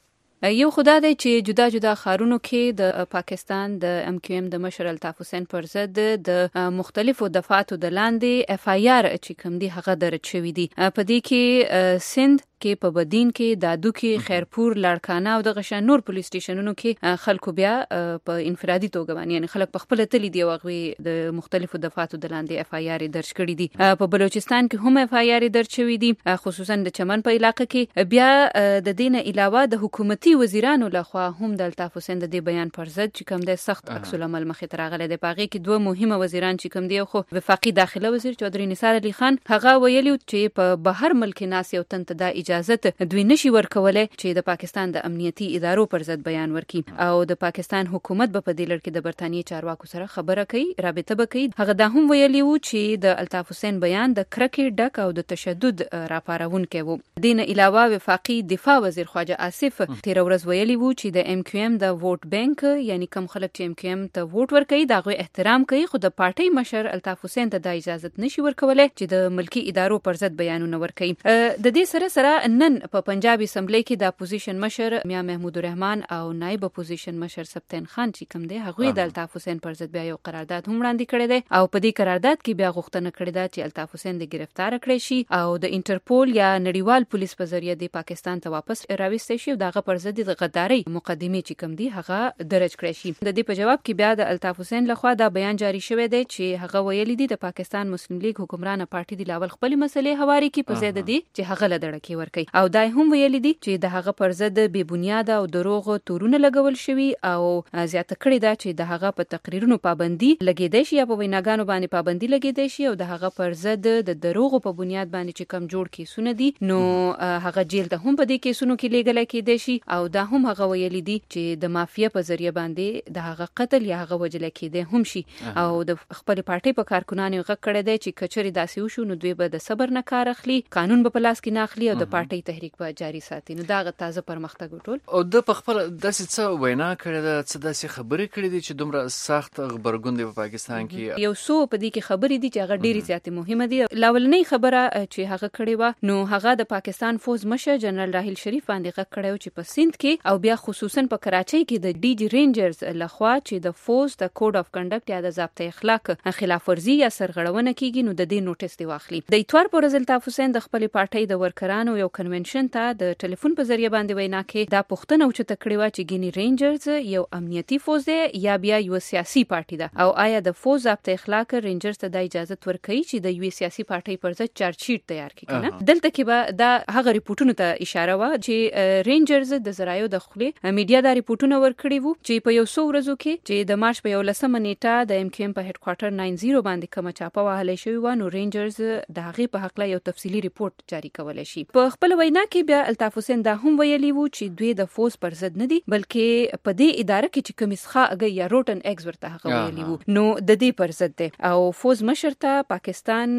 یو خدا دی چې جدا جدا ښارونو کې د پاکستان د ام کیو ام د مشر الطاف حسین پر ضد د مختلفو دفعاتو د لاندې اف آی آر چې کوم دی هغه درج شوی دی. په دې کې سند کې په بدین کې دادو کې خیرپور لاړکانه او د غشن نور پولیس سټیشنونو کې خلکو بیا په انفرادي توګه باندې یعنی خلک په خپل تللی دی او د مختلفو دفعاتو د لاندې اف آی آر درج کړي دي. په بلوچستان کې هم اف آی آر درج شوی دي خصوصا د چمن په علاقې کې. بیا د دین علاوه د حکومتي وزیرانو لخوا هم د الطاف حسین د دې بیان پر ضد چې کوم د سخت عکس العمل مخې ته راغلی دی. پاغي کې دوه مهمه وزیران چې کوم دی خو وفاقي داخله وزیر چودري نثار علي خان هغه ویلي چې په بهر ملک ناس یو تن ته د اجازه دوی نشي ورکولای چې د پاکستان د امنیتي ادارو پر ضد بیان ورکړي او د پاکستان حکومت به په دې لړ کې د برتانیې چارواکو سره خبره کوي رابطه به کوي. هغه دا هم ویلي وو چې د الطاف حسین بیان د کرکې ډک او د تشدد راپارونکی وو. دین علاوه وفاقي دفاع وزیر خواجه آصف تیر ورځ ویلي وو چې د ام کیو ام د ووټ بانک یعنی کم خلک چې ام کیو ام ته ووټ ورکوي دا غوي احترام کوي خو د پارټي مشر الطاف حسین ته د اجازه نشي ورکولای چې د ملکی ادارو پر ضد بیانونه ورکوي. د دې سره نن په پنجاب اسمبلی کې د اپوزیشن مشر میا محمود الرحمن او نائب اپوزیشن مشر سبتین خان چې کوم دی هغه د الطاف حسین پر ضد بیا یو قرارداد هم وړاندې کړی دی او په دې قرارداد کې بیا غوښتنه کړې ده چې الطاف حسین د گرفتار کړي شي او د انټرپول یا نړیوال پولیس په ذریعہ د پاکستان ته واپس راوستي شي او دغه پر ضد د غداري مقدمې چې کوم دی هغه درج کړی شي. د دې په جواب کې بیا د الطاف حسین لخوا دا بیان جاری شوی دی چې هغه ویلي دی د پاکستان مسلم لیگ حکمران پارټي د لاول خپل مسلې هواري کې په زیاده دي چې هغه لدړه کې ور کوي او دای هم ویلي دي چې د هغه پر ضد بے بنیاد او دروغ تورونه لګول شوی او زیاته کړی دا چې د هغه په تقریرونو پابندي لګیدای شي یا په ویناګانو باندې پابندي لګیدای شي او د هغه پر ضد د دروغ په بنیاد باندې چې کم جوړ کیسونه دي نو هغه جیل ته هم په دې کیسونو کې لګل کېدای شي او دا هم هغه ویلي دي چې د مافیا په ذریعہ باندې د هغه قتل یا هغه وجل کېدای هم شي او د خپل پارټي په کارکونانو غږ کړی دی چې کچري داسې وشو نو دوی به د صبر نه کار اخلي قانون به په لاس کې نه اخلي او د پارټي تحریک به جاری ساتي. نو دا تازه پرمختګ ټول او د خپل داسې څه وینا کړې ده څه داسې خبرې کړې دي چې دومره سخت غبرګون دی په پاکستان کې یو څو په دې کې خبرې دي چې هغه ډېری زیاتې مهمه دي. لاولنۍ خبره چې هغه کړې و نو هغه د پاکستان فوج مشر جنرال راحیل شریف باندې غږ کړی چې په سند کې او بیا خصوصا په کراچۍ کې د ډي جی رینجرز لخوا چې د فوج د کوډ اف کنډکټ یا د ضابطه اخلاق خلاف ورزي یا سرغړونه کیږي نو د دې نوټس دی واخلي. د اتوار پر ورځ الطاف حسین د خپل پارټي د ورکرانو یو کنونشن ته د ټلیفون په ذریعہ باندې وینا کې دا پوښتنه وچته کړې و چې ګینی رینجرز یو امنیتي فوج دی یا بیا یو سیاسي پارټي ده او آیا د فوج ضابطه اخلاق رینجرز ته د اجازه ورکړي چې د یو سیاسي پارټي پر ضد چارج شیټ تیار کړي کنه. دلته کې به دا هغه ریپورتونو ته اشاره و چې رینجرز د زرایو د خپل میډیا د ریپورتونو ورکړي وو چې په یو څو ورځو کې چې د مارچ په 11 نیټه د ام کیو ام په هډ کوارټر 90 باندې کوم چاپه وهلې شوی و نو رینجرز د هغه په حق لا یو تفصیلی ریپورت جاری کولای شي. په خپل وینا کې بیا الطاف حسین دا هم ویلي وو چې دوی د فوز پر ضد نه دي بلکې په دې اداره کې چې کوم ښه اگه یا روټن ایکس ورته هغه ویلي وو نو د دې پر ضد دي او فوز مشر ته پاکستان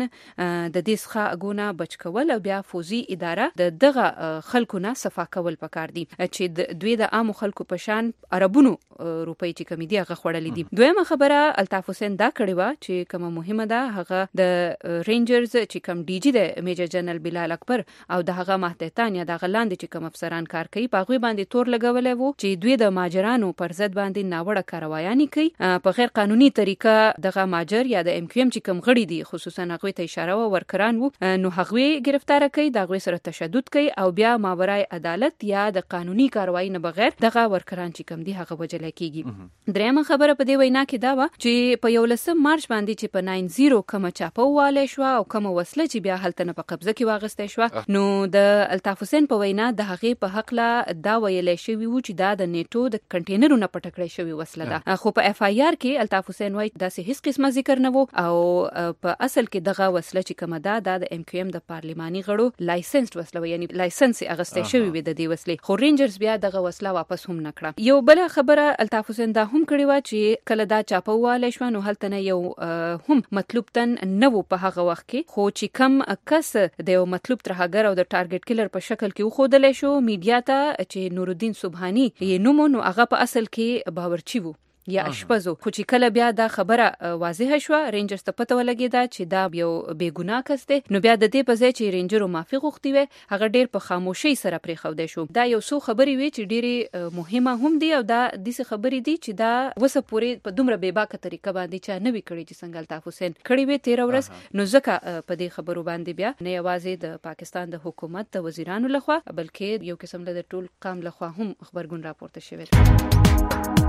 د دې ښه اگونه بچ کول او بیا فوزي اداره د دغه خلکو نه صفا کول پکار دي چې دوی د عام خلکو په شان عربونو روپۍ چې کمی دی هغه خړلې دي. دویمه خبره الطاف حسین دا کړې و چې کومه مهمه ده هغه د رینجرز چې کوم ډي جی د میجر جنرال بلال اکبر او د هغه دغه محدودیتان یا دغه لاندې چې کوم افسران کار کوي په هغوی باندې تور لګولی وو چې دوی د ماجرانو پر ضد باندې ناوړه کاروایانې کوي په غیر قانوني طریقه دغه ماجر یا د MQM چې کوم غړي دي خصوصا هغوی ته اشاره و ورکران وو نو هغوی گرفتار کوي د هغوی سره تشدد کوي او بیا ماورای عدالت یا د قانوني کاروایی نه بغیر دغه ورکران چې کوم دي هغه وجل کیږي. دریمه خبره په دې وینا کې دا و چې په 11 مارچ باندې چې په 90 کوم چاپه واله شو او کوم وسله چې بیا هلته نه په قبضه کې واغسته شو نو د الطاف حسین په وینا د هغې په حق لا دا ویل شوی و چې دا د نیټو د کنټینرونو په ټکړې شوی وسله ده خو په FIR کې الطاف حسین وایي دا هیڅ قسمه ذکر نه وو او په اصل کې دغه وسله چې کومه ده د MQM د پارلماني غړو لایسنس وسله یعنی لایسنس اغسته شوی و د دې وسلې خو رینجرز بیا دغه وسله واپس هم نکړه. یو بل خبره الطاف حسین دا هم کړی و چې کله دا چاپه واله شو نو هلته نه یو هم مطلوب تن نه وو په هغه وخت کې خو چې کم کس د یو مطلوب ترهګر او د ټارګټ کلر په شکل کې وښودل شو میډیا ته چې نورالدین سبحانی یې نوم نو هغه په اصل کې باورچی وو یا اشپزو خو چې کله بیا دا خبره واضح شوه رینجرز ته پته ولګېده چې دا یو بې ګناه کس دی نو بیا د دې په ځای چې رینجرو معافي غوښتې وې هغه ډېر په خاموشۍ سره پرېښودی شو. دا یو څو خبرې وې چې ډېرې مهمه هم دي او دا داسې خبرې دي چې دا اوسه پورې په دومره بې باکه طریقه باندې چا نه وي کړي چې څنګه الطاف حسین کړي وې تېره ورځ نو ځکه په دې خبرو باندې بیا نه یوازې د پاکستان د حکومت د وزیرانو لخوا بلکې یو قسم د ټول قام لخوا هم خبرګون راپورته شوی.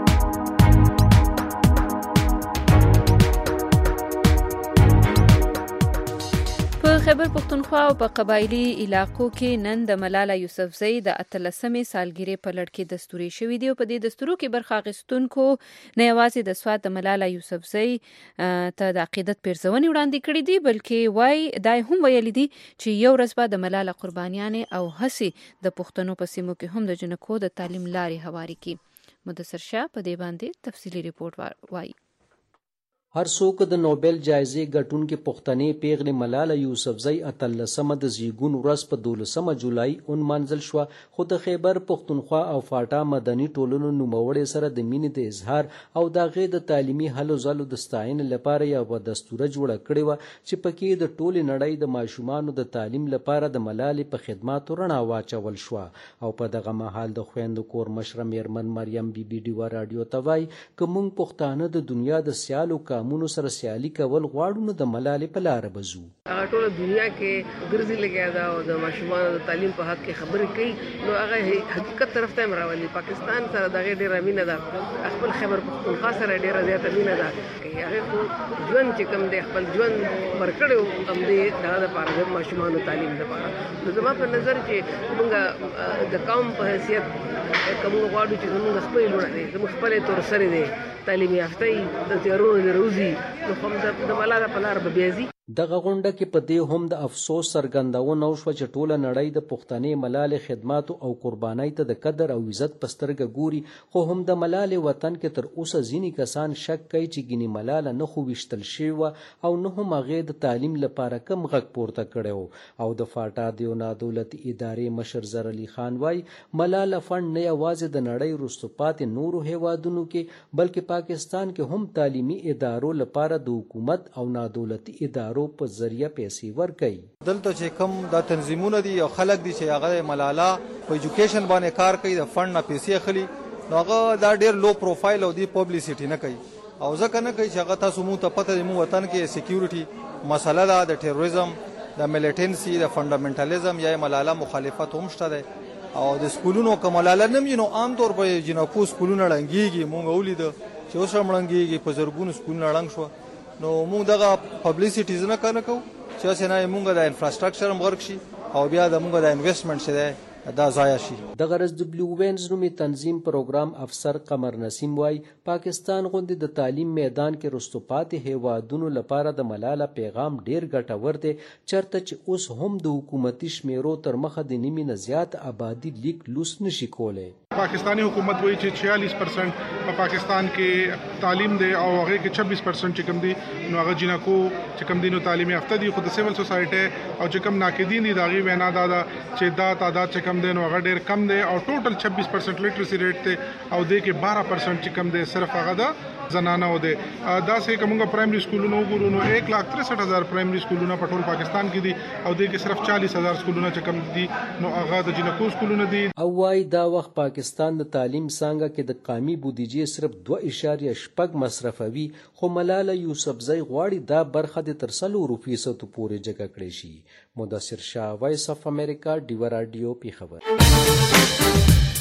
په خیبر پختونخوا او په قبایلی علاقو کې نن د ملاله یوسفزۍ د 18مې سالګرې په لړ کې دستوري شوې دي او په دې دستورو کې برخه اخیستونکو نه یوازې د سواد د ملاله یوسفزۍ ته د عقیدت پیرزونې وړاندې کړې دي بلکې وای دا هم ویلي دي چې یو ورځ به د ملاله قربانیانې او هسې د پښتنو په سیمو کې هم د جنکو د تعلیم لارې هواري کړي. مدثر شاه په دې باندې تفصیلي ریپورت وایي. هر څوک د نوبل جایزې ګټونکې پښتنې پیغلې ملاله یوسفزۍ 18مه د زیږون ورځ په 12 جولای ونمانځل شوه خو د خیبر پښتونخوا او فاټا مدني ټولنو نوموړې سره د مینې د اظهار او د هغې د تعلیمي هلو ځلو د ستاینې لپاره یوه دستوره جوړه کړې وه چې پکې د ټولې نړۍ د ماشومانو د تعلیم لپاره د ملالې په خدماتو رڼا واچول شوه او په دغه مهال د خویندو کور مشره میرمن مریم بیبي ډیوه راډیو ته وایي که موږ پښتانه د دنیا د سیالو مونو سره سیالي کول غواړو نو د ملالې په لاره بزو. هغه ټول دنیا کې ګرځي لګیا دا او د ماشومانو د تعلیم په حق کې خبرې کوي نو هغه حقیقت طرف ته راولي. پاکستان سره دغه ډیره مینه ده خپل خیبر پختونخوا سره ډیره زیاته مینه ده هغه خو ژوند چې کوم دی خپل ژوند ورکړو هم دې دغه لپاره د ماشومانو تعلیم لپاره نو زما په نظر چې موږ د قوم په حیثیت کوم غواړو چې موږ خپل لوري زموږ خپل تور سره دی تعلیم یافته د تیارونو د روزي نو کوم د ملاله په لار به بیازي. دغه غونډه کې په دې هم د افسوس څرګندونه وشوه چې ټوله نړۍ د پښتنې ملالې خدماتو او قربانۍ ته د قدر او عزت په سترګه ګوري خو هم د ملالې وطن کې تر اوسه ځینې کسان شک کوي چې ګینې ملاله نه خو ویشتل شوې وه او نه هم هغې د تعلیم لپاره کم غږ پورته کړی او د فاټا د یو نادولتي ادارې مشر زر علي خان وایي ملاله فنډ نه یوازې د نړۍ وروسته پاتې نورو هیوادونو کې بلکې پاکستان کې هم تعلیمي ادارو لپاره د حکومت او نادولتي ادارو په ذریعہ پیسې ورکوي. دلته چې کوم د تنظیمونه دي او خلک دي چې هغه ملاله په ایجوکیشن باندې کار کوي د فند نه پیسې اخلي نو هغه دا ډیر لو پروفایل او دی پبلسټی نه کوي او ځکه نه کوي چې هغه تاسو مو ته پته دی مو وطن کې سکیورټي مسله ده د ټیرریزم د ملیټنسي د فندامنټالیزم یا ملاله مخالفت هم شته ده او د سکولونو کوملاله نه نو عام طور په جنکو سکولونه لنګيږي مونږ ولید چې اوس هم لنګيږي په زرګونو سکولونه لنګ شو نو موږ دغه پبلسټیز نه کوو چې څنګه موږ د انفراستراکچر هم ورک شي او بیا د موږ د انویسټمنټ څخه دا ضایع شي. دغه ورځ د بلو وینز نومي تنظیم پروګرام افسر قمر نسیم وای پاکستان غوندې د تعلیم میدان کې رستو پاتې هیوادونو لپاره د ملاله پیغام ډیر ګټور دی چرته چې اوس هم د حکومتي شمیرو تر مخه د نیمې نه زیات آبادی لیک لوس نشي کولی. پاکستانی حکومت وایي چې 46% په پاکستان کې تعلیم دی او هغه کې 26% چې کم دي نو هغه جنکو چې کم دي نو تعلیم یافته دي خو د سیول سوسایټي او چې کم ناقدین دي دا غي وینا دا چې دا تعداد چې کم دي نو هغه ډیر کم دی او ټوټل 26% لیټریسي ریټ ته او د کې 12% چې کم دی صرف هغه دا زنانه و دي دا سه کومه پرایمري سکولونو وګورو نو 1,63,000 پرایمري سکولونه په ټول پاکستان کې دي او د کې صرف 40,000 سکولونه چې کم دي نو هغه د جنکو سکولونه دي. او وايي دا وخت پاکستان د تعلیم څنګه کې د قومي بودیجې صرف 2.8 مصرفوي خو ملاله یوسفزۍ غواړي دا برخه د 300% پورې جګه کړي شي. مدثر شاه، وایس اف امریکا، ډیو رادیو پیښور.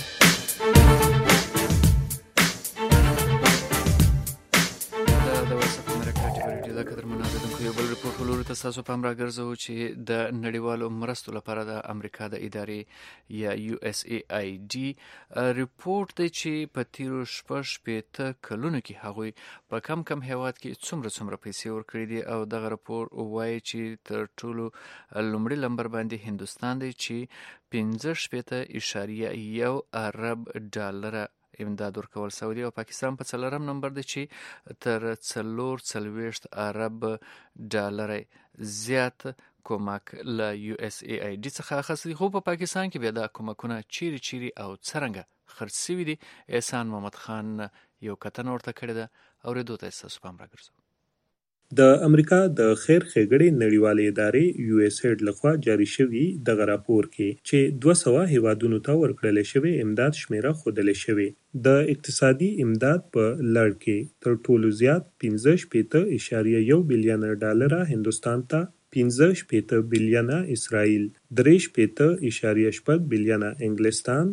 تاسو په امر راګرځو چې د نړیوالو مرستو لپاره د امریکا د ادارې یا USAID ریپورت دی چې په تیرو 8 کلونو کې هغوی په کم هیواد کې څومره پیسې ورکړي دي او دغه راپور وایي چې تر ټولو لومړی لمبر باندې هندوستان دی چې 15.1 ارب ډالر امداد ورکول سعودي او پاکستان په 4م نمبر دی چې تر 440 ارب ډالر زیات کومک له USAID څخه اخیستي. خو په پاکستان کې بیا دا کومکونه چیرې او څرنګه خرڅ شوي دي. احسان محمد خان یو کتنه ورته کړې ده او ردو ته تاسو پام راګرځو. د امریکا د خیر ښېګړې نړیوالې ادارې USAID لخوا جاری شوی دغه راپور کې چې 200 هیوادونو ته ورکړل شوی امداد شمیره ښودل شوی. د اقتصادي امداد په لړ کې تر ټولو زیات 15.1 بلین ډالر هندوستان ته، 15 بلین اسرائیل، 3.8 بلین انګلستان،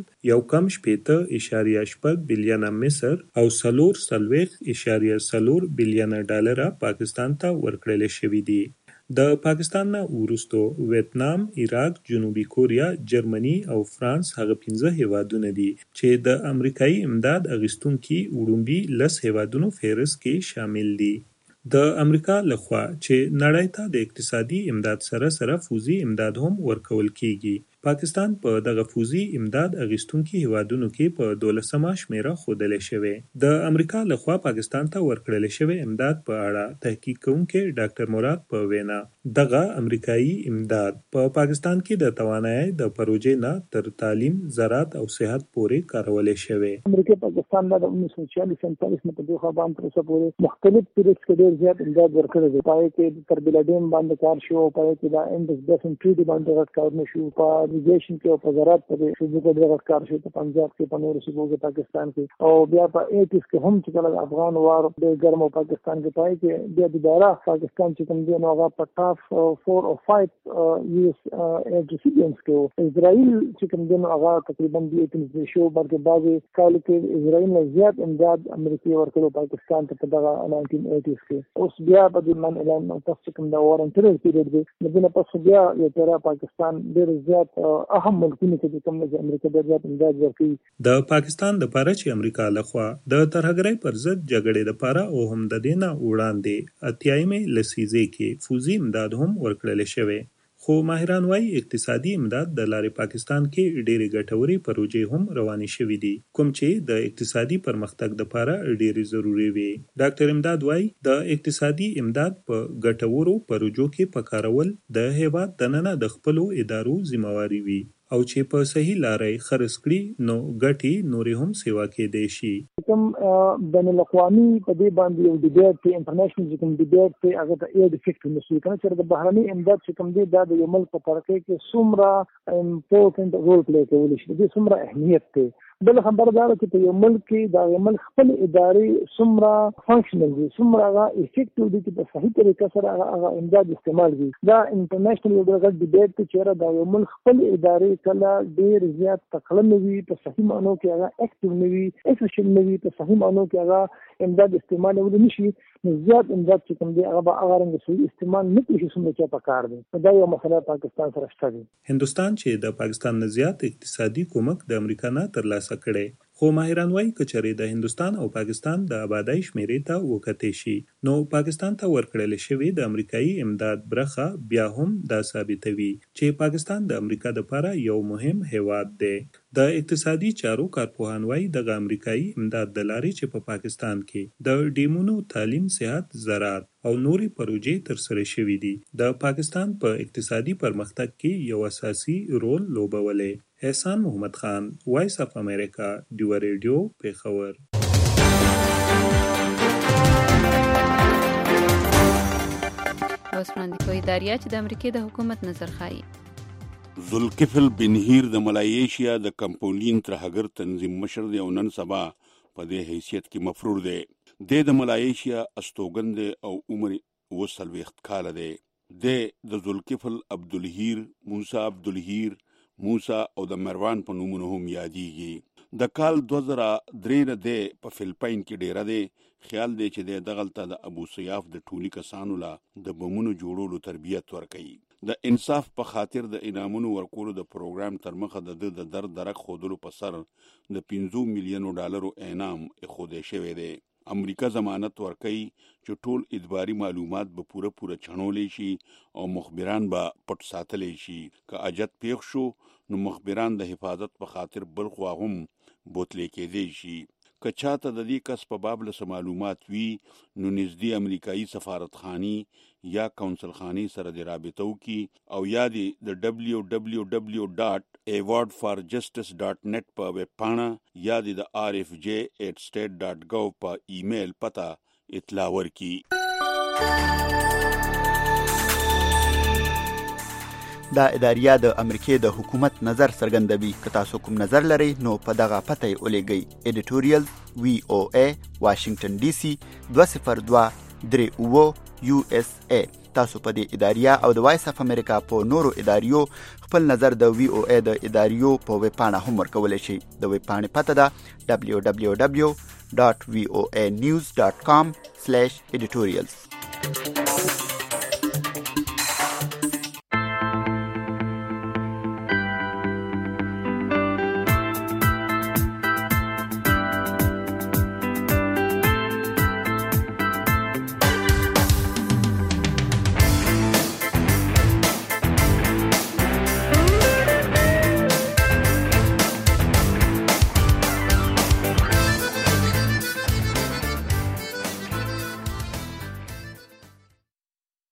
1.8 بلین مصر او 4.4 بلین ډالر پاکستان ته ورکړل شوی دي. د پاکستان نه وروسته ویتنام، عراق، جنوبي کوریا، جرمني او فرانس هغه 15 هیوادونه دي چې د امریکایي امداد اغیستونکي وړومبي 10 هیوادونو فهرست کې شامل دي. د امریکا لخوا چې نړۍ ته د اقتصادي امداد سره فوزي امداد هم ورکول کیږي. پاکستان په دغه فوزي امداد اغیستونکي هیوادونو کې په 12مه شمیره ښودل شوی. د امریکا لخوا پاکستان ته ورکړل شوی امداد په اړه تحقیق کوونکی ډاکټر مراد په وینا دغه امریکایي امداد په پاکستان کې د توانایي د پروژې نه تر تعلیم، زراعت او صحت پورې کارول شوی. امریکا پاکستان د 1946 نه په دغه باندې تر اوسه پورې مختلف پیریډز کې ډېر زیات امداد ورکړی دی. پای کې تر بلډیم باندې کار شو، پای کې د انډس بیسن ټریټي باندې کار نشو، په ریګیشن کې او په زراعت په شوبو کې ډېر کار شو، په پنجاب کې، په نورو صوبو کې، پاکستان کې او بیا په 80s کې هم چې کله افغان وار ډېر ګرم او پاکستان کې پای کې بیا دوباره پاکستان چې کوم دی نو هغه په ټاپ 4 او 5 US ايد ریسیپینټس کې اسرائیل چې کوم دی نو هغه تقریبا 18 شو، بلکې بعضي کال کې اسرائیل نه زیات امداد امریکای ورکړو پاکستان ته په دغه 1980s کې. اوس بیا په دې من اعلان نو تاسو کوم دا وار انټر پیریډ دی نو بیا پس بیا یو تر پاکستان ډېر زیات اهم ملکونه کې کوم د امریکا ډېر زیات امداد ورکړي. د پاکستان د لپاره چې امریکا لخوا د ترهګرۍ پر ضد جګړې لپاره او هم د دینه وړاندې اتیایمه لسیزه کې فوزي امداد هم ورکړل شوی. خو ماهران وايي اقتصادي امداد د لارې پاکستان کې ډېرې ګټورې پروژې هم روانې شوې دي کوم چې د اقتصادي پرمختګ لپاره ډېرې ضروري وي. ډاکټر امداد وايي د اقتصادي امداد په ګټورو پروژو کې پکارول د هیواد دننه د خپلو ادارو ذمہواری وي او چې په صحیح لارې خرڅ کړي نو ګټي نورې هم سیوا کېدای شي. کوم بین الاقوامي په دې باندې یو ډیبیټ په انټرنیشنل کوم ډیبیټ په هغه ته اډ افیکټ نشي کنه چې د بهرني امداد چې کوم دی دا د یو ملک په ترقۍ کې څومره امپورټنت رول پلی کولی شي، د څومره اهمیت دی. بل خبره دا چې په یو ملک کې دا یو ملک خپل ادارې څومره فنکشنل دي، څومره هغه افیکټیو دي چې په صحیح طریقه سره هغه امداد استعمال دي. دا انټرنیشنل یو ډېر ډیبیټ دی چې دا یو ملک خپل ادارې کله ډېر زیات تکړه نه وي، په صحیح معنو کې هغه اکټیو نه وي، افیشنټ نه وي، په صحیح معنو کې هغه امداد استعمال ونه شي نو زیات امداد چې کوم دی هغه به هغه رنګ صحیح استعمال نه کړي څومره چې پکار دی. دا یو مسله پاکستان سره شته دی. هندوستان چې د پاکستان نه زیات اقتصادي کومک د امریکا نه ترلاسه کړي، خو ماهران وايي کچرې د هندوستان او پاکستان د آبادی شمیرې ته وکتې شي نو پاکستان ته ورکړل شوی د امریکایي امداد برخه بیا هم دا ثابتوي چې پاکستان د امریکا لپاره یو مهم هیواد دی. د اقتصادي چارو کارپوهان وايي د امریکایي امداد د لارې چې په پاکستان کې د ډیمونو تعلیم، صحت، زراعت او نوري پروژې ترسره شوې دي د پاکستان په اقتصادي پرمختګ کې یو اساسي رول لوبولی. احسان محمد خان، وایس اف امریکا، ډیو رادیو پیښور. اوس وړاندې کوي داریا چې د امریکای د حکومت نظر ښایي. ذوالکفل بن هیر د ملایشیا د کمپولین ترهګر تنظیم مشر دی او نن سبا په دې حیثیت کې مفرور دی. د ملایشیا استوګن دی او عمر 40 کاله دی. د ذوالکفل عبدالهیر، موسی عبدالهیر، موسی او د مروان په نومونو هم یادېږي. د کال 2003 نه دی په فلپاین کې ډیره دی. خیال دی چې دغلته د ابو سیاف د ټولي کسانو لا د بمونو جوړولو تربیت ورکوي. د انصاف په خاطر د انعامونو ورکولو د پروګرام تر مخه د درد درک خودلو په سر د 5 میلیونو ډالرو انعام اخوده شوی دی. امریکا ضمانت ورکوي چې ټول ادباري معلومات به پوره چڼولې شي او مخبران به پټ ساتلې شي. که اجت پیښ شو نو مخبران د حفاظت په خاطر بل خوا هم بوتلې کېدی شي. که چاته د دې کس په باب له معلومات وي نو نږدې امریکایي سفارتخاني یا کونسل خاني سره د رابطه وکړي او یا د www.awardforjustice.net په ویب پاڼه یا د rfj@state.gov په ایمیل پته اطلاع ورکړي. دا اداریه د امریکای د حکومت نظر څرګندوي. که تاسو کوم نظر لرئ نو په دغه پته یې ولیږئ. editorial VOA Washington DC 20238 USA. تاسو په دې اداریه او د وایس اف امریکا په نورو اداریو خپل نظر د VOA د اداریو په ویب پاڼه هم ورکولی شئ. د ویب پاڼې پته ده www.voanews.com/editorials.